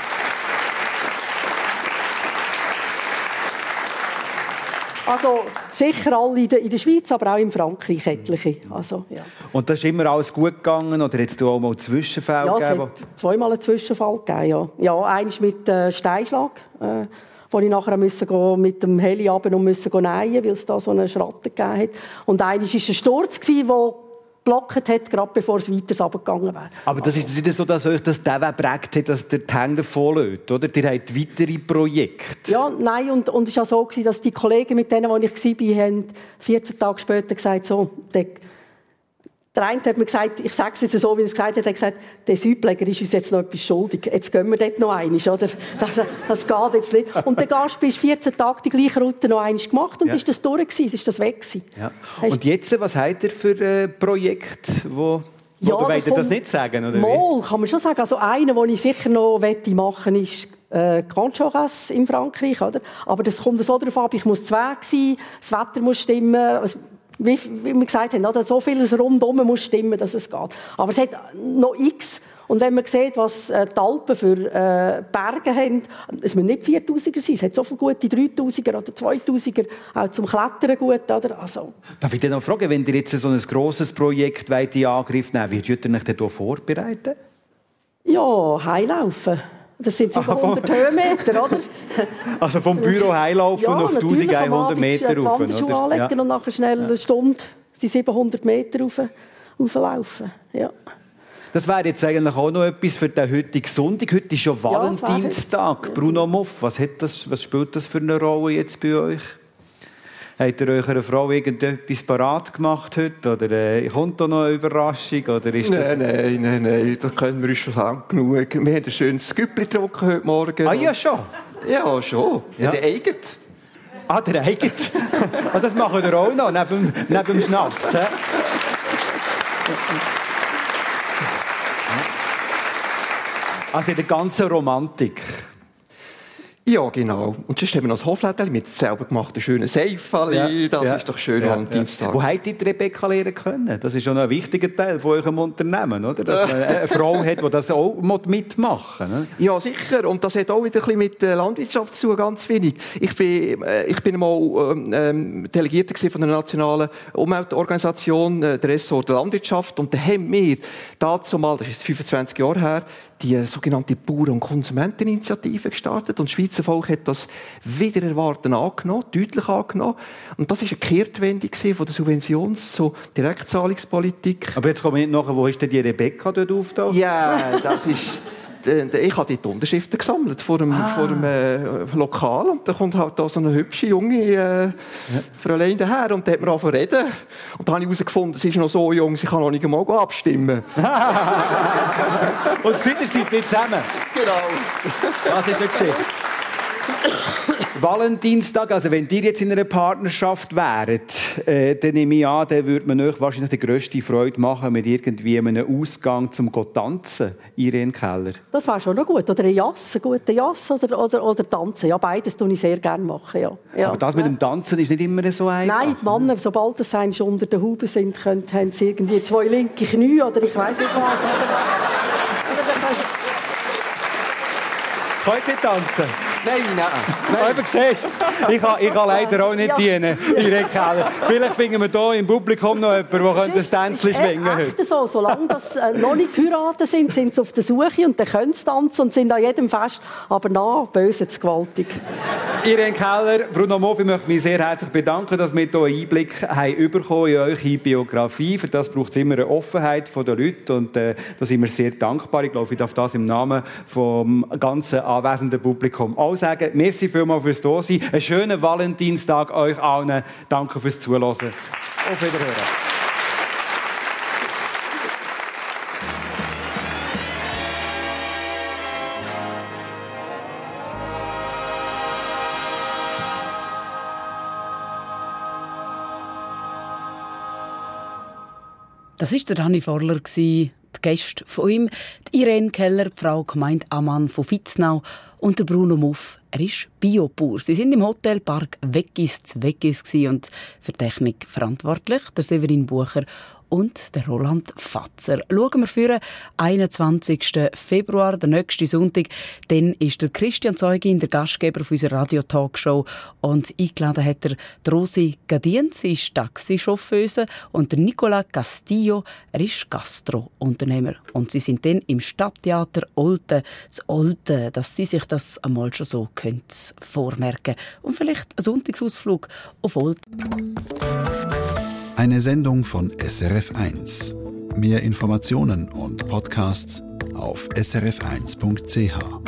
Also sicher alle in der, in der Schweiz, aber auch in Frankreich etliche. Also, ja. Und das ist immer alles gut gegangen oder hat es auch mal Zwischenfälle ja, gegeben? Ja, es hat zweimal einen Zwischenfall gegeben, ja. Ja, einmal mit äh, Steinschlag, äh, wo ich nachher musste gehen, mit dem Heli runter und musste nähen, weil es da so eine Schratte gegeben hat. Und einmal war ein Sturz, der geblockt hat, gerade bevor es weiter runtergegangen wäre. Aber das also. ist nicht so, dass euch das der geprägt hat, dass der die Hände davon lässt, oder? Ihr habt weitere Projekte. Ja, nein, und, und es war auch so, dass die Kollegen, mit denen, wo ich war, haben vierzehn Tage später gesagt, so, der, der eine hat mir gesagt, ich sage es jetzt so, wie er es gesagt hat, er hat gesagt, der Südpfleger ist uns jetzt noch etwas schuldig. Jetzt gehen wir dort noch einmal, oder? Das, das geht jetzt nicht. Und der Gast bis vierzehn Tage die gleiche Route noch einmal gemacht und ja. ist das durch gewesen, ist das weg gewesen. Ja. Und jetzt, was habt ihr für ein Projekt, wo... Ja, oder wollt ihr das, das nicht sagen? Oder mal, kann man schon sagen. Also einer, den ich sicher noch machen möchte, ist äh, Grand Jaurès in Frankreich. Oder? Aber das kommt so darauf ab, ich muss zu Weg sein, das Wetter muss stimmen. Also, wie, wie wir gesagt haben, oder? So vieles rundherum muss stimmen, dass es geht. Aber es hat noch x Und wenn man sieht, was äh, die Alpen für äh, Berge haben, es müssen nicht viertausiger sein, es hat so viele gute dreitausiger oder zweitausiger, auch zum Klettern gut. Oder? Also. Darf ich dich noch fragen, wenn ihr jetzt so ein grosses Projekt in Angriff nehmen, wie tut ihr euch denn hier vorbereiten? Ja, heilaufen. Das sind siebenhundert Höhenmeter, oder? Also vom Büro heilaufen ja, auf eintausendeinhundert Meter rauf, oder? Ja, anlegen und nachher schnell eine Stunde die siebenhundert Meter rauf, rauflaufen. Ja. Das wäre jetzt eigentlich auch noch etwas für den heutigen Sonntag. Heute ist ja Valentinstag. Ja, Bruno Muff, was, hat das, was spielt das für eine Rolle jetzt bei euch? Habt ihr eurer Frau irgendetwas parat gemacht heute? Oder äh, kommt da noch eine Überraschung? Oder ist das... Nein, nein, nein, nein, das können wir uns schon lang genug. Wir haben ein schönes Güppli getrunken heute Morgen. Ah ja, schon? Ja, schon. Ja. Der eigene. Ah, der eigene. Ah, das machen wir auch noch, neben, neben dem Schnaps. He? Also in der ganzen Romantik. Ja, genau. Und sonst haben wir noch das Hoflädeli mit selber gemachten schönen Seifeli. Ja, das ja, ist doch schön ja, Valentinstag. Ja. Wo habt ihr die Rebecca lernen können? Das ist schon ein wichtiger Teil von eurem Unternehmen, oder? Dass man eine Frau hat, die das auch mitmachen muss. Ja, sicher. Und das hat auch wieder ein bisschen mit der Landwirtschaft zu tun, ganz wenig. Ich bin, äh, ich bin mal ähm, Delegierter von der nationalen Umweltorganisation, äh, der Ressort der Landwirtschaft. Und da haben wir dazu mal, das ist fünfundzwanzig Jahre her, die sogenannte Bauern- und Konsumenteninitiative gestartet. Und das Schweizer Volk hat das wieder erwarten angenommen, deutlich angenommen. Und das war eine Kehrtwende von der Subventions- zur Direktzahlungspolitik. Aber jetzt komme ich nicht nachher, wo ist denn die Rebecca dort auftaucht? Ja, das ist... Ich habe die Unterschriften gesammelt vor einem, ah. vor einem äh, Lokal und da kommt halt da so eine hübsche junge äh, ja. Fräulein daher und da hat man angefangen zu reden. Und dann habe ich herausgefunden, sie ist noch so jung, sie kann noch nicht einmal abstimmen. Und seid ihr nicht zusammen? Genau. Das ist eine Geschichte. Valentinstag, also wenn ihr jetzt in einer Partnerschaft wäret, äh, dann nehme ich an, dann würde man euch wahrscheinlich die grösste Freude machen mit irgendwie einem Ausgang zum Tanzen, Irene Keller. Das wäre schon noch gut. Oder ein Jass, ein guter Jass oder, oder, oder Tanzen. Ja, beides tue ich sehr gerne machen. Ja. Ja. Aber das mit dem Tanzen ist nicht immer so einfach. Nein, die Männer, sobald sie schon unter der Haube sind, können, haben sie irgendwie zwei linke Knie oder ich weiss nicht was. Könnt ihr tanzen? Nein, nein. nein. Aber siehst, ich kann, ich kann leider auch nicht ja. dienen. Ja. Vielleicht finden wir hier im Publikum noch jemanden, der das Tänzchen schwingen könnte. Es ist so, solange das äh, noch nicht geheiratet sind, sind sie auf der Suche und dann können sie tanzen und sind an jedem Fest. Aber nach böse zu gewaltig. Irene Keller, Bruno Muff, ich möchte mich sehr herzlich bedanken, dass wir hier einen Einblick haben bekommen in eure Biografie. Für das braucht es immer eine Offenheit der Leute und äh, da sind wir sehr dankbar. Ich glaube, ich darf das im Namen des ganzen anwesenden Publikums auch sagen. Merci vielmals fürs Dasein. Einen schönen Valentinstag euch allen. Danke fürs Zuhören. Auf Wiederhören. Das war der Dani Forler, die Gäste von ihm, die Irene Keller, die Frau Gemeinde Ammann von Vitznau und der Bruno Muff. Er ist Biobauer. Sie sind im Hotelpark Weggis zu Weggis und für die Technik verantwortlich, der Severin Bucher und der Roland Fatzer. Schauen wir für den einundzwanzigsten Februar, der nächste Sonntag. Dann ist der Christian Zeugin, der Gastgeber auf unserer Radio-Talkshow. Und eingeladen hat er die Rosi Gadien, sie ist Taxichauffeuse, und der Nicola Castillo, er ist Gastro-Unternehmer. Und sie sind dann im Stadttheater Olten, zu Olten, dass sie sich das einmal schon so können vormerken. Und vielleicht ein Sonntagsausflug auf Olten. Eine Sendung von S R F eins. Mehr Informationen und Podcasts auf s r f eins punkt c h.